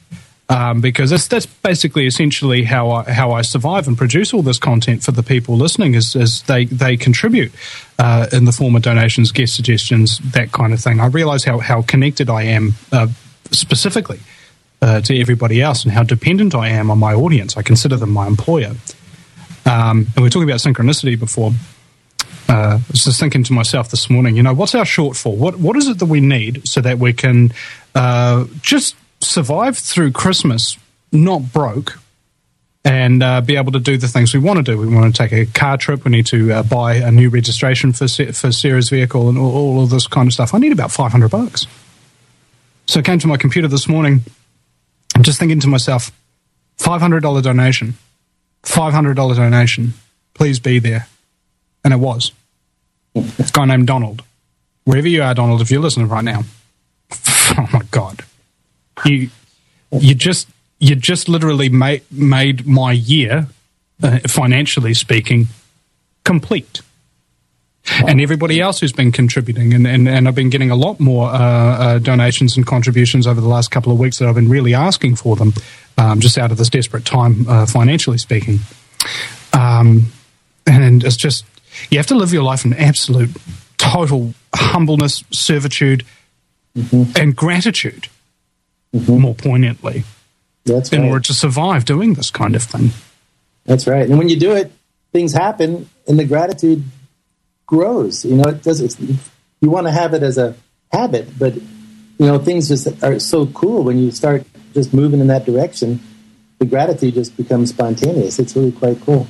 B: because that's basically essentially how I survive and produce all this content for the people listening is they contribute in the form of donations, guest suggestions, that kind of thing. I realize how connected I am specifically to everybody else and how dependent I am on my audience. I consider them my employer. And we were talking about synchronicity before. I was just thinking to myself this morning, what's our shortfall? What is it that we need so that we can just survive through Christmas, not broke, and be able to do the things we want to do? We want to take a car trip. We need to buy a new registration for Sarah's vehicle and all of this kind of stuff. I need about $500. So I came to my computer this morning. I'm just thinking to myself, $500 donation. $500 donation. Please be there. And it was. A guy named Donald. Wherever you are, Donald, if you're listening right now. Oh my God. You just literally made my year, financially speaking, complete. And everybody else who's been contributing, and I've been getting a lot more donations and contributions over the last couple of weeks that I've been really asking for them, just out of this desperate time, financially speaking. And it's just, you have to live your life in absolute, total humbleness, servitude, and gratitude, more poignantly,
C: That's
B: in
C: right.
B: order to survive doing this kind of thing.
C: That's right. And when you do it, things happen, and the gratitude grows. It does. You want to have it as a habit, but things just are so cool when you start just moving in that direction. The gratitude just becomes spontaneous. It's really quite cool.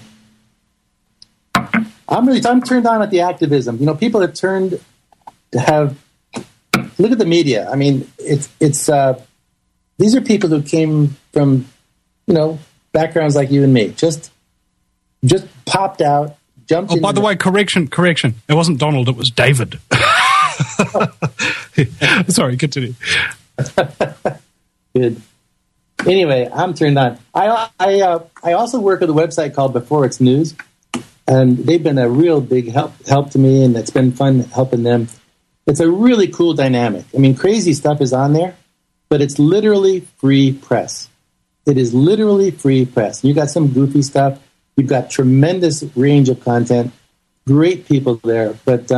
C: I'm turned on at the activism. People have turned to have. Look at the media. I mean, it's these are people who came from backgrounds like you and me. Just popped out, jumped.
B: Oh, by the way, correction. It wasn't Donald. It was David. Sorry, continue.
C: Good. Anyway, I'm turned on. I also work with a website called Before It's News, and they've been a real big help to me, and it's been fun helping them. It's a really cool dynamic. I mean, crazy stuff is on there, but it's literally free press. It is literally free press. You got some goofy stuff. You've got tremendous range of content. Great people there. But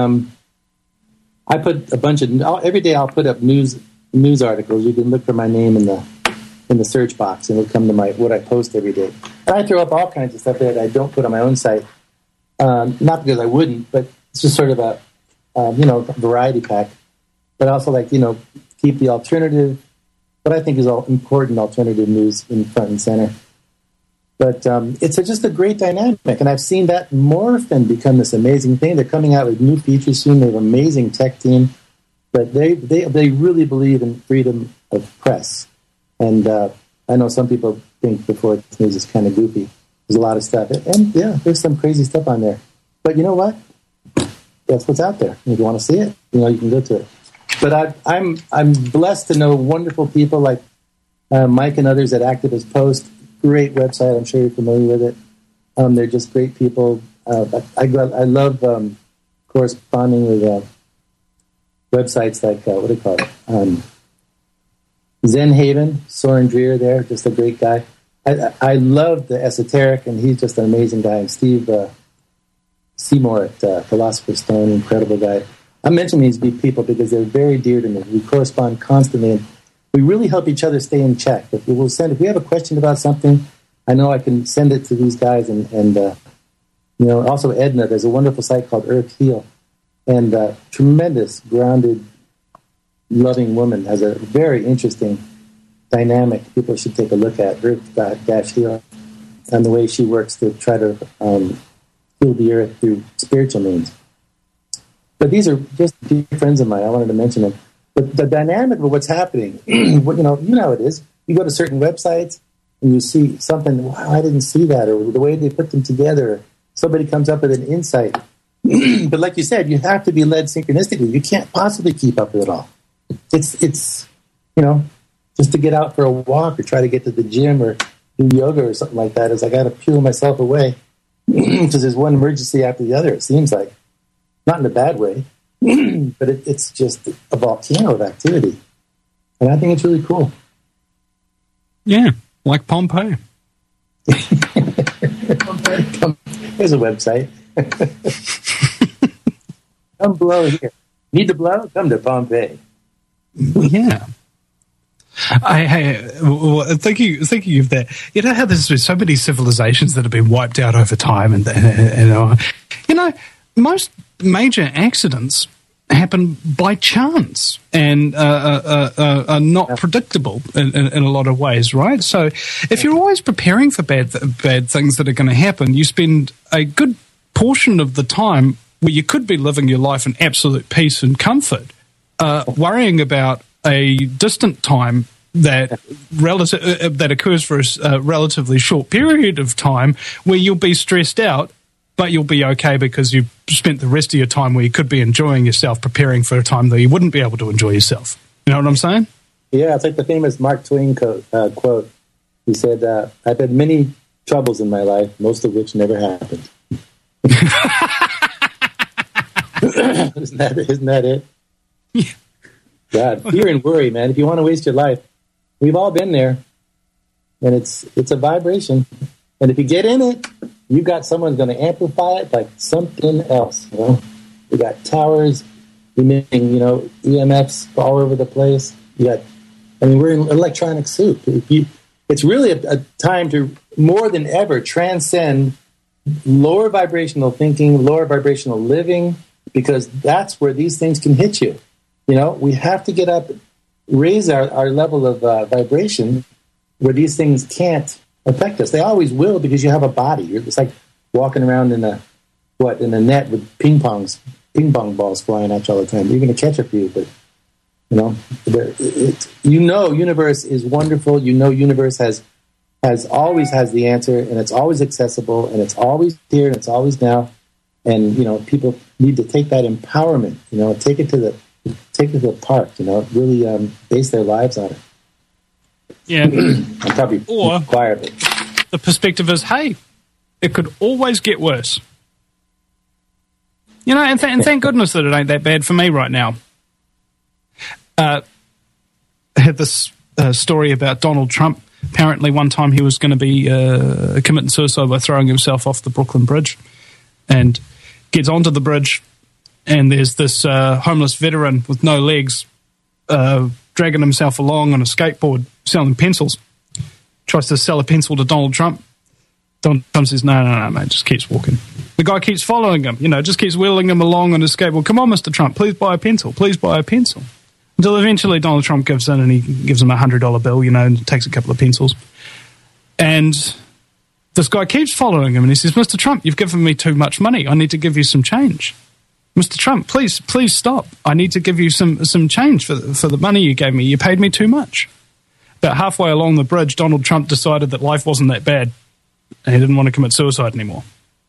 C: I put a bunch of every day. I'll put up news articles. You can look for my name in the search box, and it'll come to what I post every day. And I throw up all kinds of stuff that I don't put on my own site. Not because I wouldn't, but it's just sort of a variety pack. But also keep the alternative, what I think is all important alternative news in front and center. But it's just a great dynamic, and I've seen that morph and become this amazing thing. They're coming out with new features soon. They have an amazing tech team, but they really believe in freedom of press. And I know some people think Before It's News is kind of goofy. There's a lot of stuff, and yeah, there's some crazy stuff on there. But you know what? That's what's out there. If you want to see it, you can go to it. But I'm blessed to know wonderful people like Mike and others at Activist Post. Great website. I'm sure you're familiar with it. They're just great people. I love corresponding with websites like what do you call it? Zen Haven. Soren Dreer there, just a great guy. I love the esoteric, and he's just an amazing guy. And Steve Seymour at Philosopher's Stone, incredible guy. I mention these people because they're very dear to me. We correspond constantly, and we really help each other stay in check. If we have a question about something, I know I can send it to these guys, and also Edna. There's a wonderful site called Earth Heal, and tremendous, grounded, loving woman has a very interesting dynamic. People should take a look at Earth-Heal and the way she works to try to heal the earth through spiritual means. But these are just dear friends of mine. I wanted to mention them. But the dynamic of what's happening, you know how it is. You go to certain websites and you see something, wow, I didn't see that, or the way they put them together. Somebody comes up with an insight. But like you said, you have to be led synchronistically. You can't possibly keep up with it all. It's just to get out for a walk or try to get to the gym or do yoga or something like that is I got to peel myself away because there's one emergency after the other, it seems like. Not in a bad way, but it's just a volcano of activity. And I think it's really cool.
B: Yeah, like Pompeii.
C: There's a website. Come blow here. Need to blow? Come to Pompeii.
B: Yeah. Thinking of that, you know how there's been so many civilizations that have been wiped out over time, and you know, most major accidents happen by chance and are not predictable in a lot of ways, right? So if you're always preparing for bad things that are going to happen, you spend a good portion of the time where you could be living your life in absolute peace and comfort, worrying about a distant time that occurs for a relatively short period of time where you'll be stressed out, but you'll be okay because you've spent the rest of your time where you could be enjoying yourself, preparing for a time that you wouldn't be able to enjoy yourself. You know what I'm saying?
C: Yeah, it's like the famous Mark Twain quote. He said, I've had many troubles in my life, most of which never happened. Isn't that it?
B: Yeah.
C: God, fear and worry, man. If you want to waste your life, we've all been there. And it's a vibration. And if you get in it, you got someone going to amplify it like something else. You know, we got towers emitting, EMFs all over the place. We're in electronic soup. It's really a time to more than ever transcend lower vibrational thinking, lower vibrational living, because that's where these things can hit you. We have to get up, raise our level of vibration where these things can't affect us. They always will because you have a body. It's like walking around in a net with ping pong balls flying at you all the time. You're going to catch a few, but universe is wonderful. Universe has always has the answer, and it's always accessible, and it's always here, and it's always now. And people need to take that empowerment. Take it to the park. Really base their lives on it.
B: Yeah,
C: I'm probably quiet.
B: The perspective is, hey, it could always get worse. And thank goodness that it ain't that bad for me right now. I had this story about Donald Trump. Apparently, one time he was going to be committing suicide by throwing himself off the Brooklyn Bridge, and gets onto the bridge, and there's this homeless veteran with no legs dragging himself along on a skateboard, selling pencils. Tries to sell a pencil to Donald Trump. Donald Trump says, no, mate, just keeps walking. The guy keeps following him, just keeps wheeling him along on his skateboard. Come on, Mr. Trump, please buy a pencil. Please buy a pencil. Until eventually Donald Trump gives in and he gives him a $100 bill, and takes a couple of pencils. And this guy keeps following him and he says, Mr. Trump, you've given me too much money. I need to give you some change. Mr. Trump, please stop. I need to give you some change for the money you gave me. You paid me too much. About halfway along the bridge, Donald Trump decided that life wasn't that bad and he didn't want to commit suicide anymore.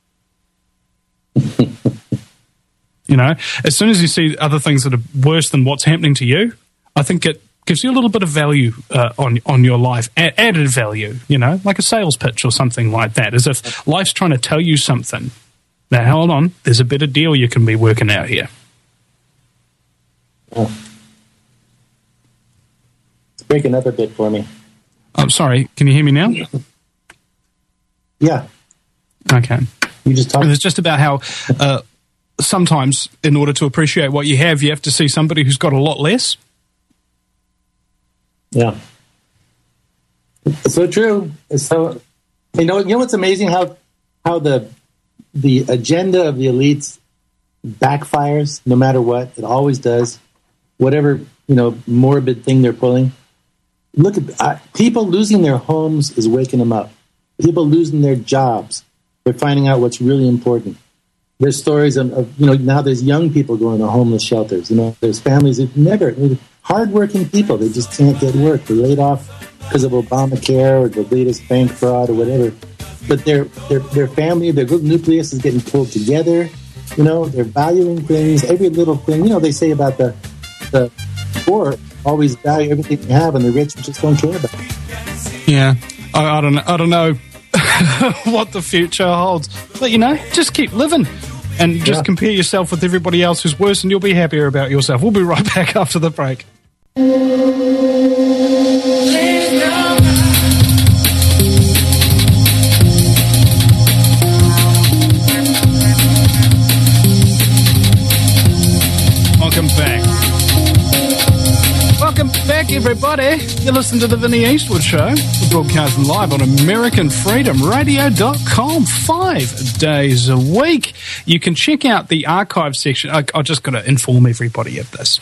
B: As soon as you see other things that are worse than what's happening to you, I think it gives you a little bit of value on your life, added value, like a sales pitch or something like that, as if life's trying to tell you something. Now, hold on, there's a better deal you can be working out here.
C: Oh. It's breaking up a bit for me.
B: I'm sorry, can you hear me now?
C: Yeah.
B: Okay.
C: You just talked.
B: It was just about how sometimes, in order to appreciate what you have to see somebody who's got a lot less.
C: Yeah. It's so true. It's so, you know what's amazing? How the agenda of the elites backfires no matter what. It always does. Whatever, morbid thing they're pulling. Look at people losing their homes is waking them up. People losing their jobs. They're finding out what's really important. There's stories of now there's young people going to homeless shelters. There's families that hardworking people. They just can't get work. They're laid off because of Obamacare or the latest bank fraud or whatever. But their family, their little nucleus is getting pulled together. They're valuing things, every little thing. They say about the poor always value everything they have, and the rich just don't care about it.
B: Yeah, I don't know what the future holds, but just keep living. And just compare yourself with everybody else who's worse, and you'll be happier about yourself. We'll be right back after the break.
E: Please no.
B: back, everybody. You listen to the Vinnie Eastwood Show. We're broadcasting live on AmericanFreedomRadio.com 5 days a week. You can check out the archive section. I've just got to inform everybody of this.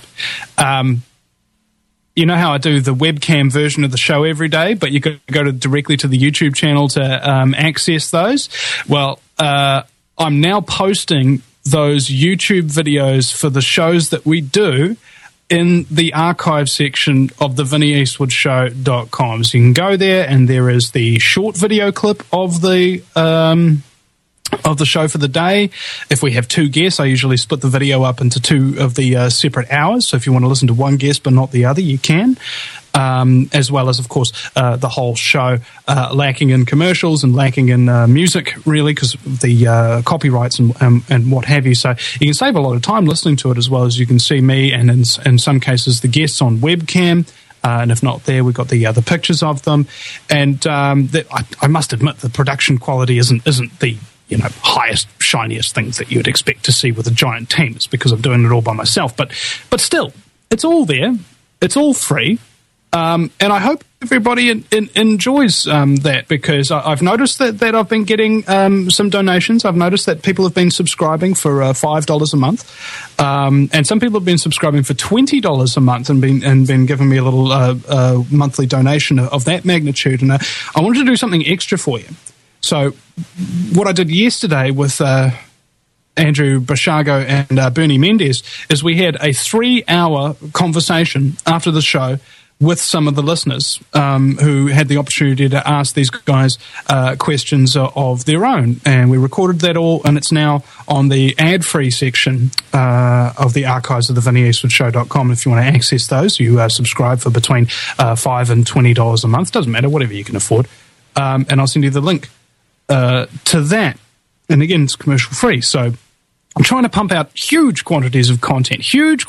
B: You know how I do the webcam version of the show every day, but you can go directly to the YouTube channel to access those? Well, I'm now posting those YouTube videos for the shows that we do in the archive section of the VinnieEastwoodShow.com. So you can go there, and there is the short video clip of the show for the day. If we have two guests, I usually split the video up into two of the separate hours. So if you want to listen to one guest but not the other, you can. As well as, of course, the whole show lacking in commercials and lacking in music, really, because of the copyrights and what have you. So you can save a lot of time listening to it, as well as you can see me and, in some cases, the guests on webcam. And if not there, we've got the other pictures of them. And I must admit, the production quality isn't the highest, shiniest things that you would expect to see with a giant team. It's because I'm doing it all by myself. But still, it's all there. It's all free. And I hope everybody enjoys that, because I've noticed that I've been getting some donations. I've noticed that people have been subscribing for $5 a month, and some people have been subscribing for $20 a month and been giving me a little monthly donation of that magnitude. And I wanted to do something extra for you. So what I did yesterday with Andrew Bashago and Bernie Mendez is we had a 3-hour conversation after the show with some of the listeners who had the opportunity to ask these guys questions of their own. And we recorded that all, and it's now on the ad-free section of the archives of the VinnieEastwoodShow.com. If you want to access those, you subscribe for between $5 and $20 a month. Doesn't matter, whatever you can afford. And I'll send you the link to that. And again, it's commercial-free, so I'm trying to pump out huge quantities of content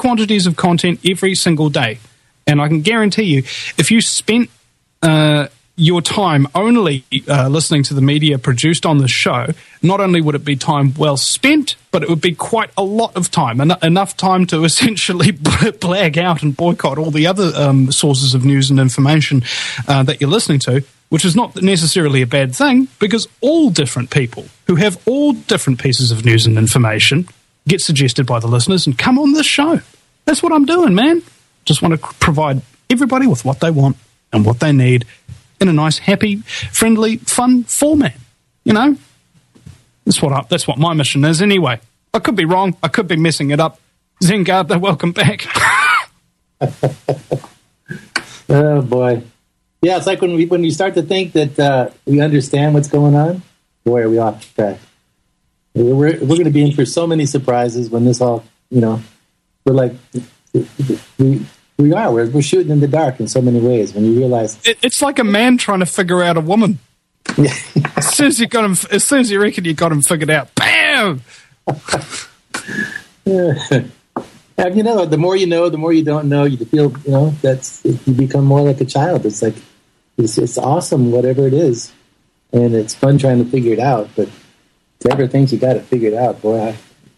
B: every single day. And I can guarantee you, if you spent your time only listening to the media produced on the show, not only would it be time well spent, but it would be quite a lot of time, enough time to essentially blag out and boycott all the other sources of news and information that you're listening to, which is not necessarily a bad thing, because all different people who have all different pieces of news and information get suggested by the listeners and come on this show. That's what I'm doing, man. Just want to provide everybody with what they want and what they need in a nice, happy, friendly, fun format. That's what my mission is anyway. I could be wrong. I could be messing it up. Zen Gardner, welcome back.
C: Oh, boy. Yeah, it's like when we start to think that we understand what's going on, boy, are we off track. We're going to be in for so many surprises when this all, we're like... We're shooting in the dark in so many ways. When you realize
B: it's like a man trying to figure out a woman. As soon as you reckon you got him figured out, bam.
C: And the more you know, the more you don't know. You feel, you become more like a child. It's like it's awesome, whatever it is, and it's fun trying to figure it out. But to ever think you got to figure it out, boy,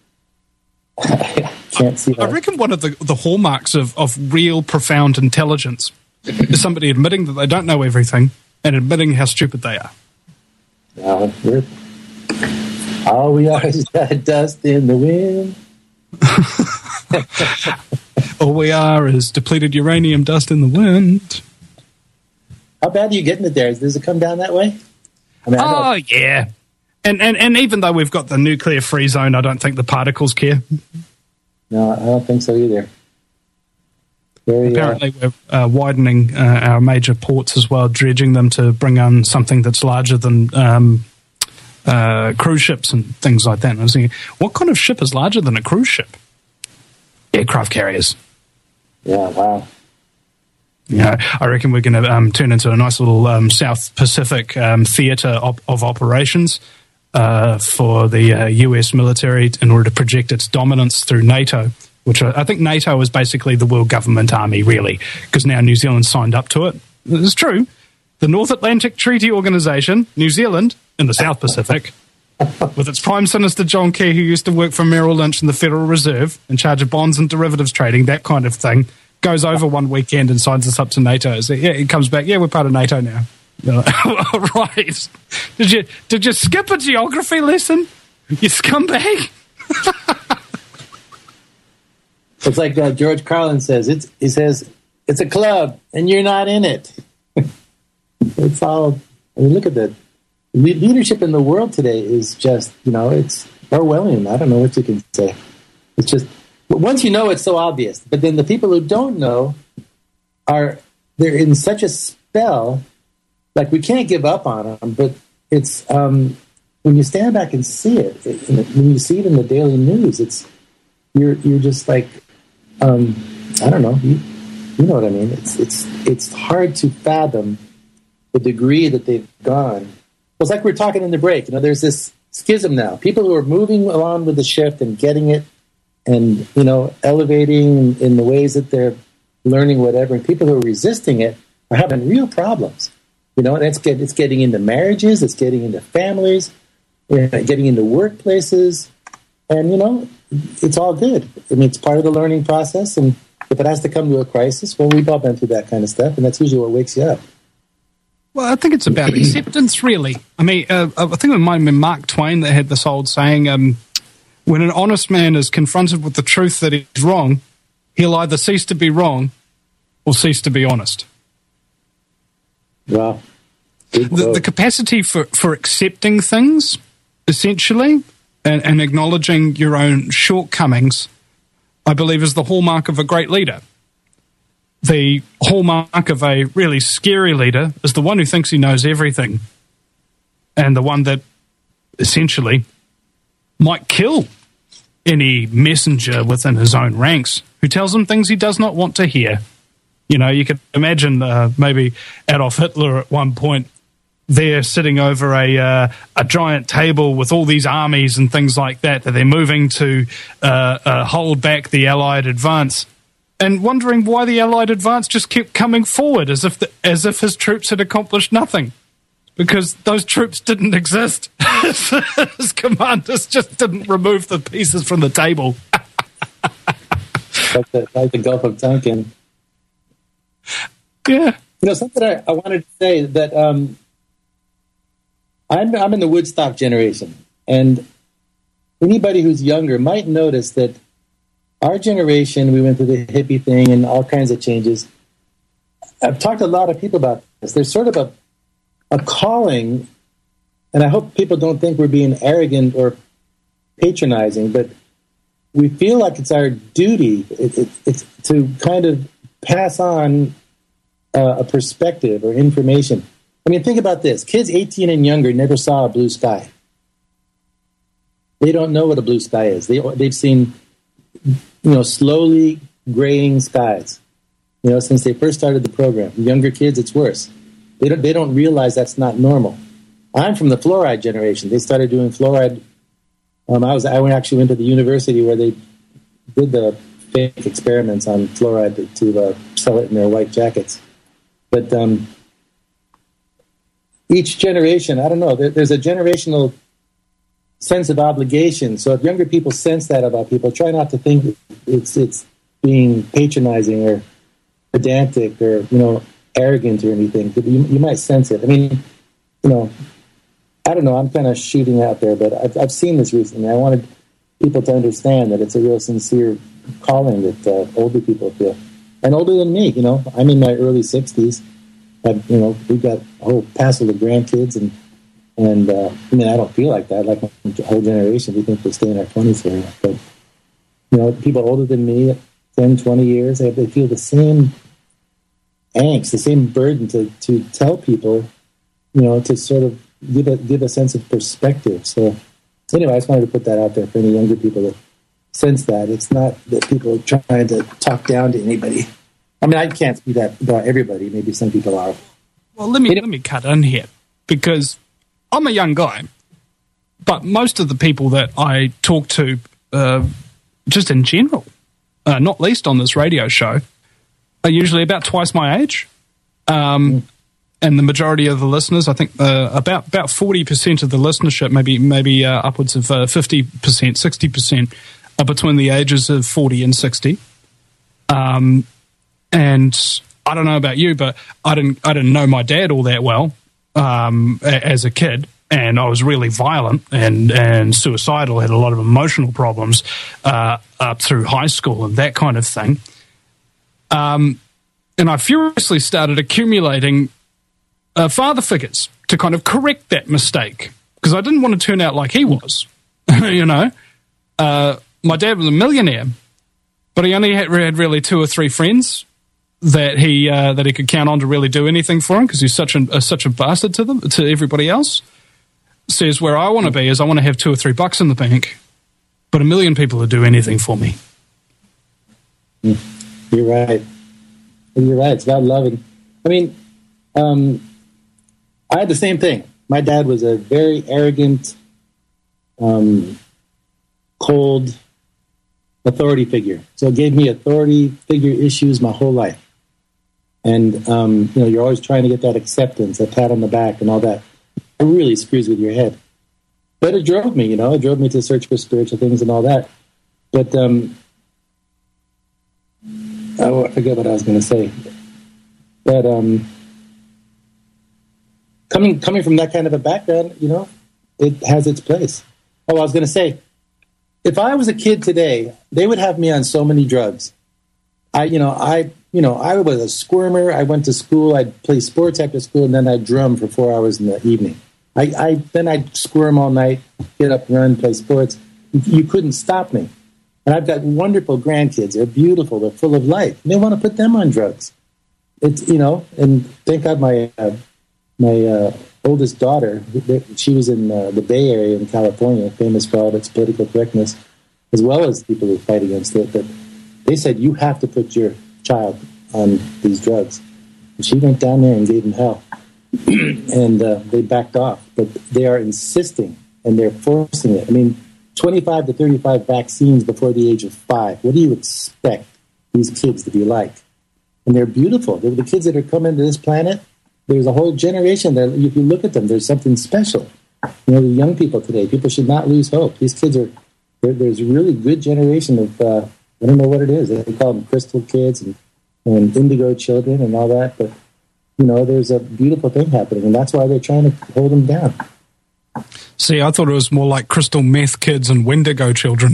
C: I can't see that.
B: I reckon one of the hallmarks of real profound intelligence is somebody admitting that they don't know everything and admitting how stupid they are.
C: All we are is that dust in the wind.
B: All we are is depleted uranium dust in the wind.
C: How bad are you getting it there? Does it come down that way?
B: Yeah. And even though we've got the nuclear-free zone, I don't think the particles care.
C: No, I don't think so either.
B: Apparently, we're widening our major ports as well, dredging them to bring on something that's larger than cruise ships and things like that. And I was thinking, what kind of ship is larger than a cruise ship? Aircraft carriers.
C: Yeah, wow.
B: Yeah, I reckon we're going to turn into a nice little South Pacific theatre of operations for the US military in order to project its dominance through NATO, which I think NATO is basically the world government army, really, because now New Zealand signed up to it. It's true. The North Atlantic Treaty Organisation, New Zealand, in the South Pacific, with its Prime Minister John Key, who used to work for Merrill Lynch and the Federal Reserve, in charge of bonds and derivatives trading, that kind of thing. goes over one weekend and signs us up to NATO. So, yeah, he comes back. Yeah, we're part of NATO now. You're like, right? Did you skip a geography lesson? You scumbag.
C: It's like George Carlin says. He says it's a club and you're not in it. It's all. I mean, look at that. Leadership in the world today is just, it's Orwellian. I don't know what you can say. It's just, once you know, it's so obvious. But then the people who don't know they're in such a spell. Like, we can't give up on them. But it's when you stand back and see it, when you see it in the daily news, you're just like, I don't know. You know what I mean? It's hard to fathom the degree that they've gone. It's like we were talking in the break. There's this schism now. People who are moving along with the shift and getting it and, elevating in the ways that they're learning whatever, and people who are resisting it are having real problems. And it's getting into marriages, it's getting into families, getting into workplaces, and, it's all good. I mean, it's part of the learning process, and if it has to come to a crisis, well, we've all been through that kind of stuff, and that's usually what wakes you up.
B: Well, I think it's about acceptance, really. I mean, I think it might have been Mark Twain that had this old saying, when an honest man is confronted with the truth that he's wrong, he'll either cease to be wrong or cease to be honest.
C: Wow.
B: The capacity for accepting things, essentially, and acknowledging your own shortcomings, I believe, is the hallmark of a great leader. The hallmark of a really scary leader is the one who thinks he knows everything, and the one that essentially might kill any messenger within his own ranks who tells him things he does not want to hear. You could imagine maybe Adolf Hitler at one point there sitting over a giant table with all these armies and things like that they're moving to hold back the Allied advance, and wondering why the Allied advance just kept coming forward as if his troops had accomplished nothing, because those troops didn't exist. His commanders just didn't remove the pieces from the table.
C: like the Gulf of Tonkin.
B: Yeah.
C: Something I wanted to say that I'm in the Woodstock generation, and anybody who's younger might notice that our generation, we went through the hippie thing and all kinds of changes. I've talked to a lot of people about this. There's sort of a calling, and I hope people don't think we're being arrogant or patronizing, but we feel like it's our duty it's to kind of pass on a perspective or information. I mean, think about this. Kids 18 and younger never saw a blue sky. They don't know what a blue sky is. They've seen, slowly graying skies, since they first started the program. Younger kids, it's worse. They don't realize that's not normal. I'm from the fluoride generation. They started doing fluoride. I actually went to the university where they did the fake experiments on fluoride to sell it in their white jackets. But each generation, I don't know, there's a generational sense of obligation. So if younger people sense that about people, try not to think it's being patronizing or pedantic or, arrogant or anything. But you might sense it. I mean, I don't know, I'm kind of shooting out there, but I've seen this recently. I wanted people to understand that it's a real sincere calling that older people feel. And older than me, I'm in my early 60s. We've got a whole passel of grandkids, and I don't feel like that. Like my whole generation, we think we stay in our 20s here. But, people older than me, 10, 20 years, they feel the same angst, the same burden to tell people, to sort of give a sense of perspective. So anyway, I just wanted to put that out there for any younger people that sense that. It's not that people are trying to talk down to anybody. I mean, I can't speak that about everybody. Maybe some people are.
B: Well, let me cut in here, because I'm a young guy, but most of the people that I talk to, just in general, not least on this radio show, are usually about twice my age. And the majority of the listeners, I think about 40% of the listenership, maybe upwards of 50%, 60%, are between the ages of 40 and 60. And I don't know about you, but I didn't know my dad all that well as a kid, and I was really violent and suicidal. Had a lot of emotional problems up through high school and that kind of thing. And I furiously started accumulating father figures to kind of correct that mistake, because I didn't want to turn out like he was. You know, my dad was a millionaire, but he only had really 2 or 3 friends that he could count on to really do anything for him, because he's such a bastard to everybody else. Says where I want to be is I want to have $2 or $3 in the bank, but 1 million people will do anything for me.
C: You're right. You're right. It's about loving. I mean, I had the same thing. My dad was a very arrogant, cold authority figure. So it gave me authority figure issues my whole life. And, you're always trying to get that acceptance, that pat on the back and all that. It really screws with your head. But it drove me, it drove me to search for spiritual things and all that. But, I forget what I was going to say. But, coming from that kind of a background, it has its place. Oh, I was going to say, if I was a kid today, they would have me on so many drugs. I was a squirmer. I went to school. I'd play sports after school, and then I'd drum for 4 hours in the evening. Then I'd squirm all night, get up, run, play sports. You couldn't stop me. And I've got wonderful grandkids. They're beautiful. They're full of life. And they want to put them on drugs. It's and thank God my oldest daughter, she was in the Bay Area in California, famous for all its political correctness, as well as people who fight against it. But they said, you have to put your child on these drugs. And she went down there and gave them hell. And they backed off. But they are insisting, and they're forcing it. I mean, 25 to 35 vaccines before the age of 5. What do you expect these kids to be like? And they're beautiful. They're the kids that are coming to this planet. There's a whole generation that, if you look at them, there's something special. The young people today, people should not lose hope. These kids there's a really good generation of, I don't know what it is. They call them crystal kids and indigo children and all that. But, there's a beautiful thing happening, and that's why they're trying to hold them down.
B: See, I thought it was more like crystal meth kids and Wendigo children.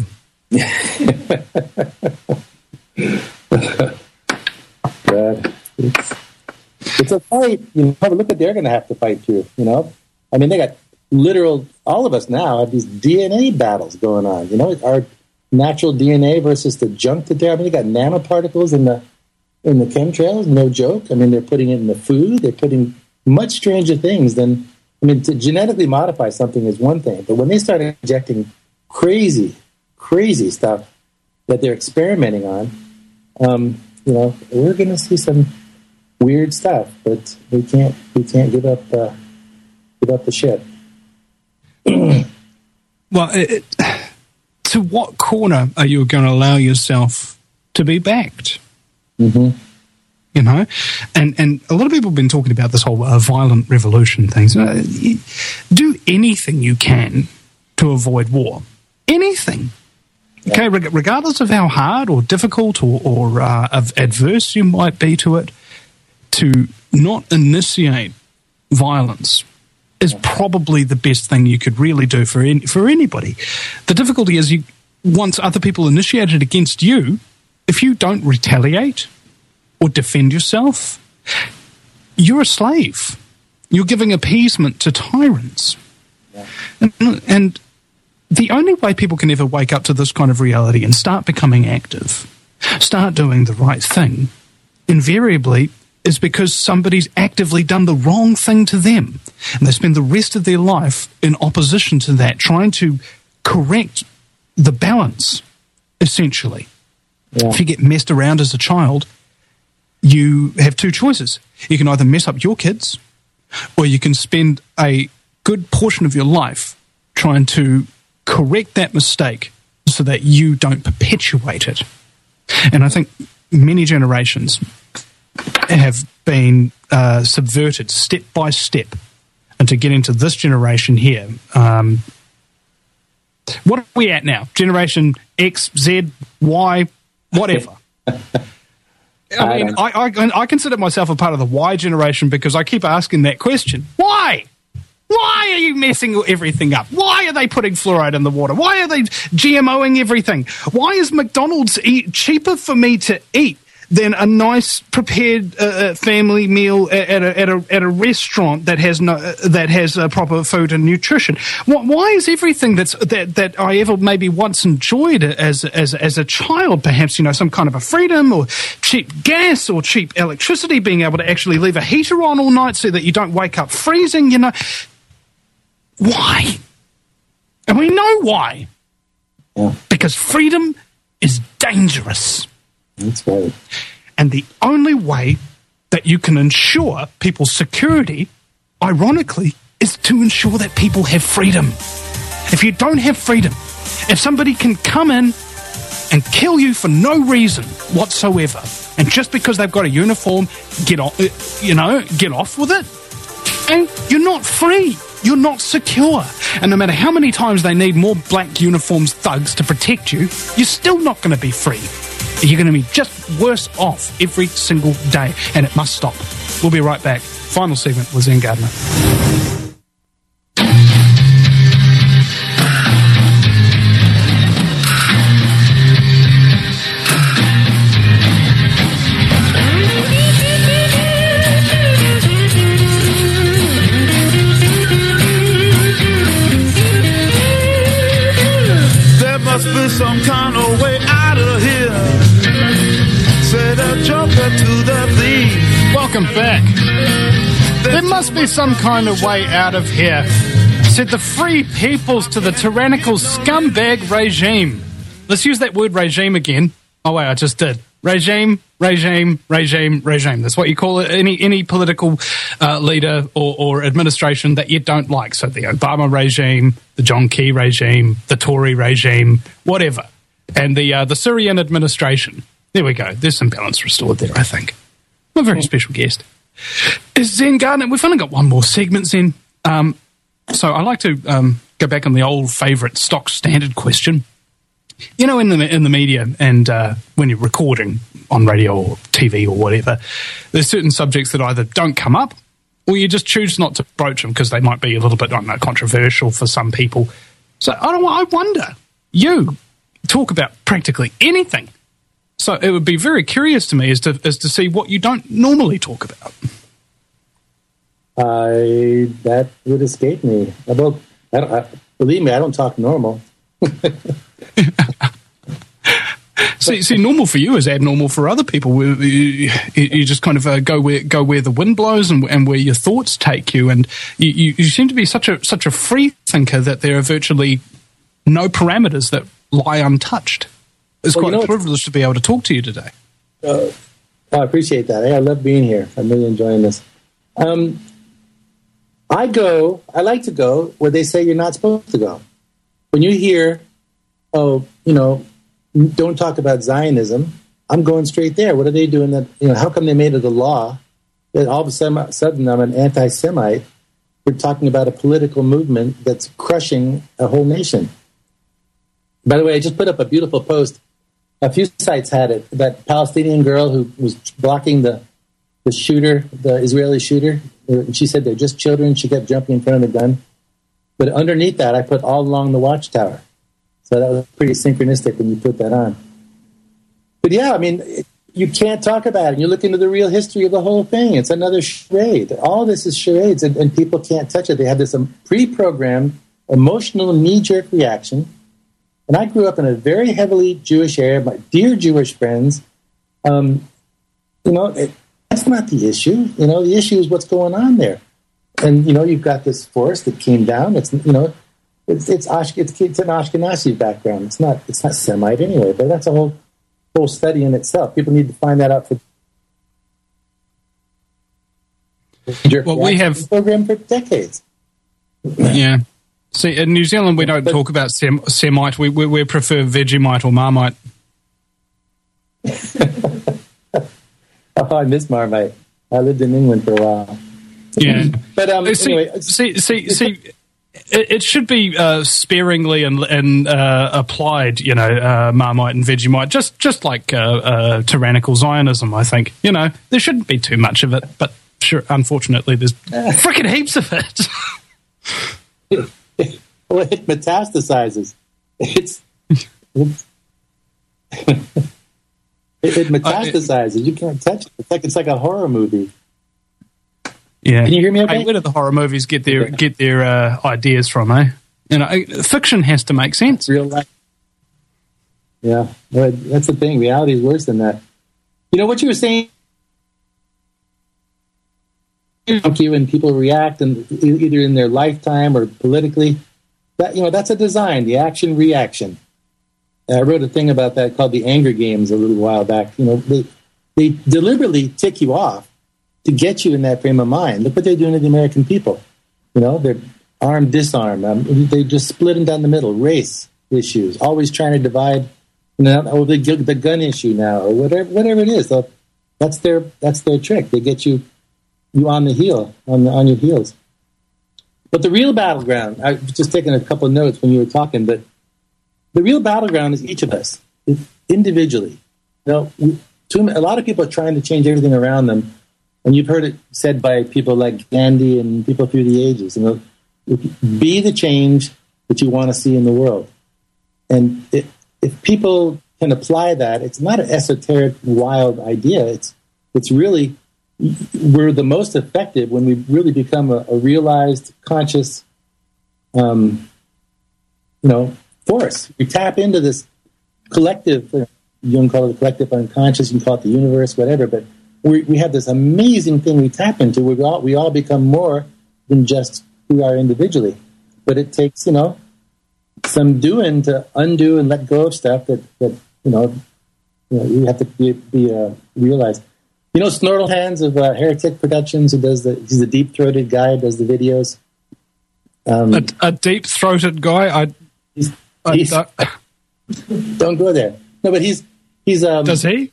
C: It's a fight. Look what they're going to have to fight through, I mean, they got all of us now have these DNA battles going on, our natural DNA versus the junk that they're, they got nanoparticles in the chemtrails, no joke. I mean, they're putting it in the food. They're putting much stranger things than, to genetically modify something is one thing, but when they start injecting crazy stuff that they're experimenting on, we're going to see some weird stuff, but we can't give up the ship.
B: Well, to what corner are you going to allow yourself to be backed?
C: Mm-hmm.
B: And a lot of people have been talking about this whole violent revolution thing. So, do anything you can to avoid war. Anything. Okay, regardless of how hard or difficult or adverse you might be to it, to not initiate violence is probably the best thing you could really do for anybody. The difficulty is once other people initiate it against you, if you don't retaliate or defend yourself, you're a slave. You're giving appeasement to tyrants. Yeah. And the only way people can ever wake up to this kind of reality and start becoming active, start doing the right thing, invariably is because somebody's actively done the wrong thing to them. And they spend the rest of their life in opposition to that, trying to correct the balance, essentially. Yeah. If you get messed around as a child, you have 2 choices. You can either mess up your kids, or you can spend a good portion of your life trying to correct that mistake so that you don't perpetuate it. And I think many generations have been subverted step by step, and to get into this generation here. What are we at now? Generation X, Z, Y, whatever. I mean, I consider myself a part of the why generation because I keep asking that question. Why? Why are you messing everything up? Why are they putting fluoride in the water? Why are they GMOing everything? Why is McDonald's cheaper for me to eat than a nice prepared family meal at a restaurant that has proper food and nutrition? Why is everything that I ever maybe once enjoyed as a child, perhaps some kind of a freedom or cheap gas or cheap electricity, being able to actually leave a heater on all night so that you don't wake up freezing? Why? And we know why.
C: Yeah.
B: Because freedom is dangerous.
C: That's right.
B: And the only way that you can ensure people's security, ironically, is to ensure that people have freedom. If you don't have freedom, if somebody can come in and kill you for no reason whatsoever, and just because they've got a uniform, get off with it, and you're not free. You're not secure. And no matter how many times they need more black uniforms thugs to protect you, you're still not going to be free. You're going to be just worse off every single day, and it must stop. We'll be right back. Final segment with Zen Gardner.
F: There must be some kind of way out of here. Said a joker to the thief.
B: Welcome back. There must be some kind of way out of here, said the free peoples to the tyrannical scumbag regime. Let's use that word regime again. Oh, wait, I just did. Regime. That's what you call it. Any political leader or administration that you don't like. So the Obama regime, the John Key regime, the Tory regime, whatever. And the Syrian administration. There we go. There's some balance restored there, I think. I'm a very special guest. Is Zen Gardner. We've only got one more segment, Zen. So I like to go back on the old favourite stock standard question. In the media and when you're recording on radio or TV or whatever, there's certain subjects that either don't come up or you just choose not to broach them because they might be a little bit, controversial for some people. So I wonder, you talk about practically anything. So it would be very curious to me as to see what you don't normally talk about.
C: That would escape me. Believe me, I don't talk normal.
B: See, normal for you is abnormal for other people. You just kind of go where the wind blows and where your thoughts take you, and you seem to be such a free thinker that there are virtually no parameters that lie untouched. It's quite a privilege to be able to talk to you today.
C: I appreciate that. I love being here. I'm really enjoying this. I like to go where they say you're not supposed to go. When you hear, don't talk about Zionism, I'm going straight there. What are they doing? How come they made it a law that all of a sudden I'm an anti-Semite? We're talking about a political movement that's crushing a whole nation. By the way, I just put up a beautiful post. A few sites had it. That Palestinian girl who was blocking the shooter, the Israeli shooter. She said they're just children. She kept jumping in front of the gun. But underneath that, I put all along the watchtower. So that was pretty synchronistic when you put that on. But yeah, I mean, you can't talk about it. You look into the real history of the whole thing. It's another charade. All this is charades, and people can't touch it. They have this pre-programmed emotional knee-jerk reaction. And I grew up in a very heavily Jewish area. My dear Jewish friends, that's not the issue. The issue is what's going on there. And you've got this force that came down. It's an Ashkenazi background. It's not Semite anyway. But that's a whole study in itself. People need to find that out for.
B: Well, we have
C: program for decades.
B: Yeah. See, in New Zealand, we don't talk about Semite. We prefer Vegemite or Marmite.
C: I miss Marmite. I lived in England for a while.
B: Yeah.
C: But anyway.
B: See, it should be sparingly and applied, Marmite and Vegemite, just like tyrannical Zionism, I think. There shouldn't be too much of it, but sure, unfortunately, there's freaking heaps of it.
C: Well, it metastasizes. It metastasizes. You can't touch it. It's like a horror movie.
B: Yeah.
C: Can you hear me okay?
B: Hey, where do the horror movies get their ideas from, eh? Fiction has to make sense.
C: Real life. Yeah, well, that's the thing. Reality is worse than that. What you were saying, and people react, and either in their lifetime or politically, that's a design, the action reaction. I wrote a thing about that called the Anger Games a little while back. They deliberately tick you off to get you in that frame of mind. Look what they're doing to the American people. They're arm, disarm. They just split them down the middle. Race issues, always trying to divide. The gun issue now, or whatever it is. That's their trick. They get you on the heel, on your heels. But the real battleground, I was just taking a couple of notes when you were talking, but the real battleground is each of us, individually. A lot of people are trying to change everything around them, and you've heard it said by people like Gandhi and people through the ages. Be the change that you want to see in the world. And if people can apply that, it's not an esoteric, wild idea. It's really, we're the most effective when we really become a realized, conscious, force. We tap into this collective, you can call it the collective unconscious, you can call it the universe, whatever, but we have this amazing thing we tap into where we all become more than just who we are individually. But it takes, some doing to undo and let go of stuff that you have to be realized. Snortle Hands of Heretic Productions, he's a deep-throated guy, does the videos.
B: A deep-throated guy?
C: Don't go there. No, but he's
B: does he?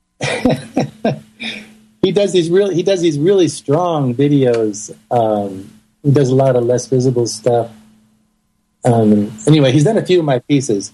C: He does these really strong videos. He does a lot of less visible stuff. Anyway, he's done a few of my pieces.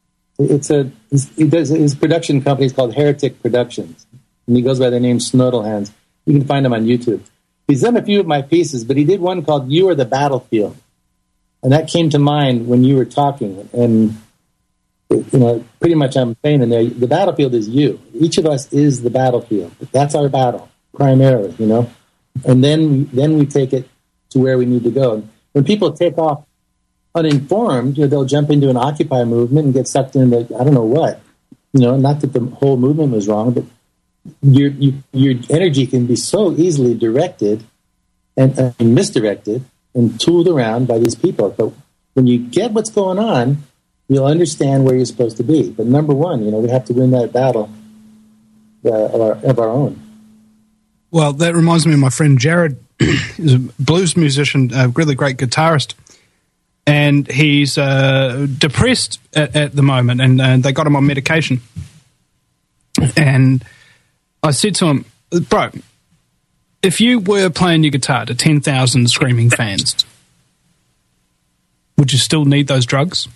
C: His production company is called Heretic Productions, and he goes by the name Snortle Hands. You can find him on YouTube. He's done a few of my pieces, but he did one called "You Are the Battlefield," and that came to mind when you were talking. And pretty much I'm saying in there, the battlefield is you. Each of us is the battlefield. That's our battle primarily, and then we take it to where we need to go. When people take off uninformed, they'll jump into an Occupy movement and get sucked into I don't know what. Not that the whole movement was wrong, but your energy can be so easily directed and misdirected and tooled around by these people. But when you get what's going on, you'll understand where you're supposed to be. But number one, we have to win that battle of our own.
B: Well, that reminds me of my friend Jared. He's a blues musician, a really great guitarist. And he's depressed at the moment, and they got him on medication. And I said to him, bro, if you were playing your guitar to 10,000 screaming fans, would you still need those drugs?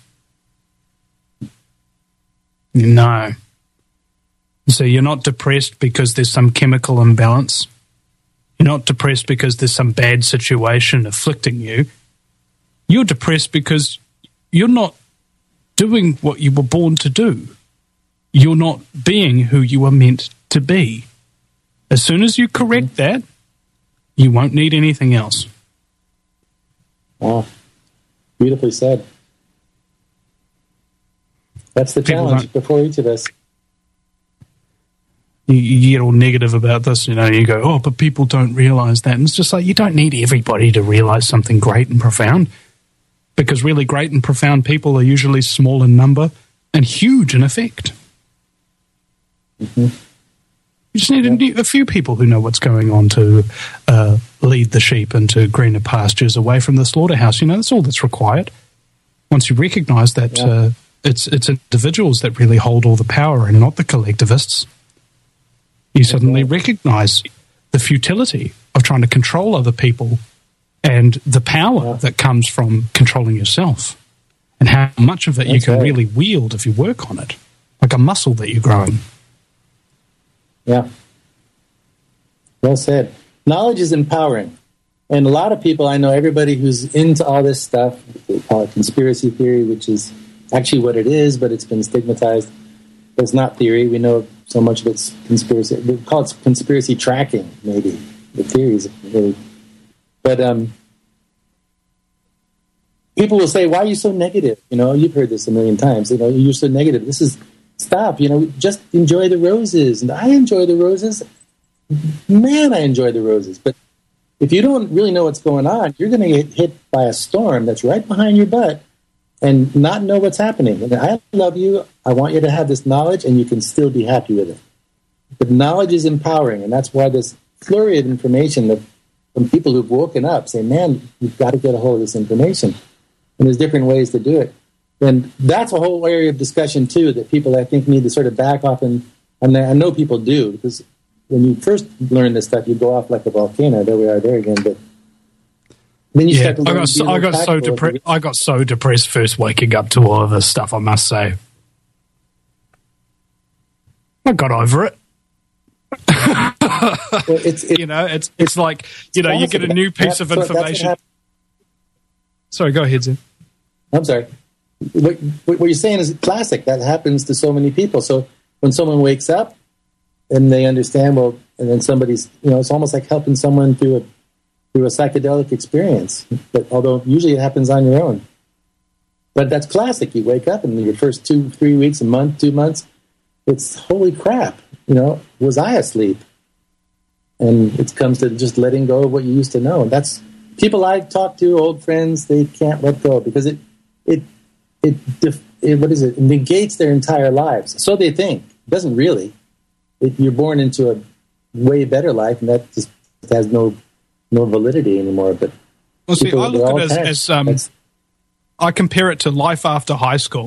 B: No. So you're not depressed because there's some chemical imbalance. You're not depressed because there's some bad situation afflicting you. You're depressed because you're not doing what you were born to do. You're not being who you were meant to be. As soon as you correct that, you won't need anything else.
C: Wow. Beautifully said. That's the challenge before each of us.
B: You get all negative about this, you go, oh, but people don't realize that. And it's just like, you don't need everybody to realize something great and profound, because really great and profound people are usually small in number and huge in effect.
C: Mm-hmm.
B: You just need a few people who know what's going on to lead the sheep into greener pastures away from the slaughterhouse. That's all that's required. Once you recognize that it's individuals that really hold all the power and not the collectivists, you suddenly recognize the futility of trying to control other people and the power that comes from controlling yourself, and how much of it you can really wield if you work on it, like a muscle that you're growing.
C: Yeah. Well said. Knowledge is empowering. And a lot of people, I know everybody who's into all this stuff, they call it conspiracy theory, which is actually what it is, but it's been stigmatized. But it's not theory. We know so much of it's conspiracy. We call it conspiracy tracking, maybe. The theories, really. But people will say, why are you so negative? You know, you've heard this a million times. You know, you're so negative. This is, stop, you know, just enjoy the roses. And I enjoy the roses. Man, I enjoy the roses. But if you don't really know what's going on, you're going to get hit by a storm that's right behind your butt and not know what's happening. And I love you. I want you to have this knowledge, and you can still be happy with it. But knowledge is empowering, and that's why this flurry of information that from people who've woken up say, man, you've got to get a hold of this information. And there's different ways to do it. And that's a whole area of discussion, too, that people, I think, need to sort of back off. And I know people do, because when you first learn this stuff, you go off like a volcano. There we are there again. But then you start to learn
B: I got so depressed first waking up to all of this stuff, I must say. I got over it.
C: Well,
B: it's like, you know, you get a new piece of information. Sorry, go ahead, Zen.
C: I'm sorry. What you're saying is classic. That happens to so many people. So when someone wakes up and they understand, well, and then somebody's, you know, it's almost like helping someone through a psychedelic experience. But although usually it happens on your own. But that's classic. You wake up and your first 2-3 weeks, a month, 2 months, it's holy crap. You know, was I asleep? And it comes to just letting go of what you used to know. And that's people I talk to, old friends, they can't let go because it negates their entire lives. So they think. It doesn't really. You're born into a way better life, and that just has no validity anymore. But
B: well, see, I look at it as I compare it to life after high school,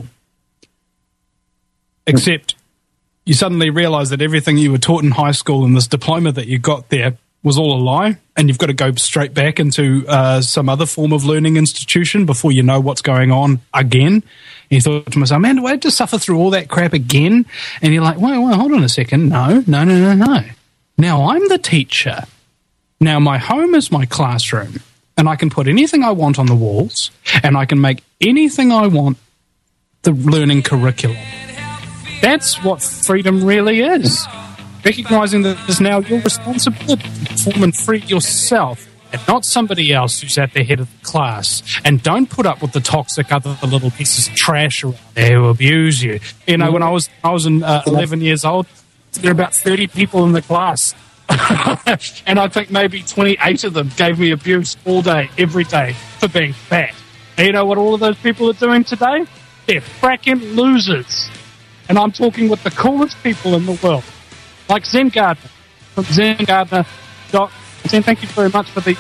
B: except you suddenly realize that everything you were taught in high school and this diploma that you got there was all a lie, and you've got to go straight back into some other form of learning institution before you know what's going on again. And you thought to myself, man, do I have to suffer through all that crap again? And you're like, wait, hold on a second. No. Now I'm the teacher. Now my home is my classroom, and I can put anything I want on the walls, and I can make anything I want the learning curriculum. That's what freedom really is. Recognizing that it's now your responsibility to perform and free yourself and not somebody else who's at the head of the class. And don't put up with the toxic other little pieces of trash around there who abuse you. You know, when I was 11 years old, there were about 30 people in the class. And I think maybe 28 of them gave me abuse all day, every day, for being fat. And you know what all of those people are doing today? They're fracking losers. And I'm talking with the coolest people in the world. Like Zen Gardner from Zen Gardner. Zen, thank you very much for the...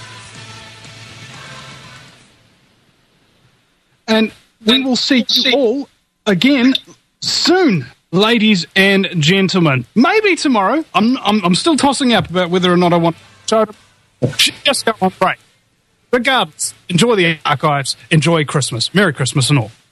B: And we will see you all again soon, ladies and gentlemen. Maybe tomorrow. I'm still tossing up about whether or not I want to just go on break. Regardless, enjoy the archives, enjoy Christmas. Merry Christmas and all.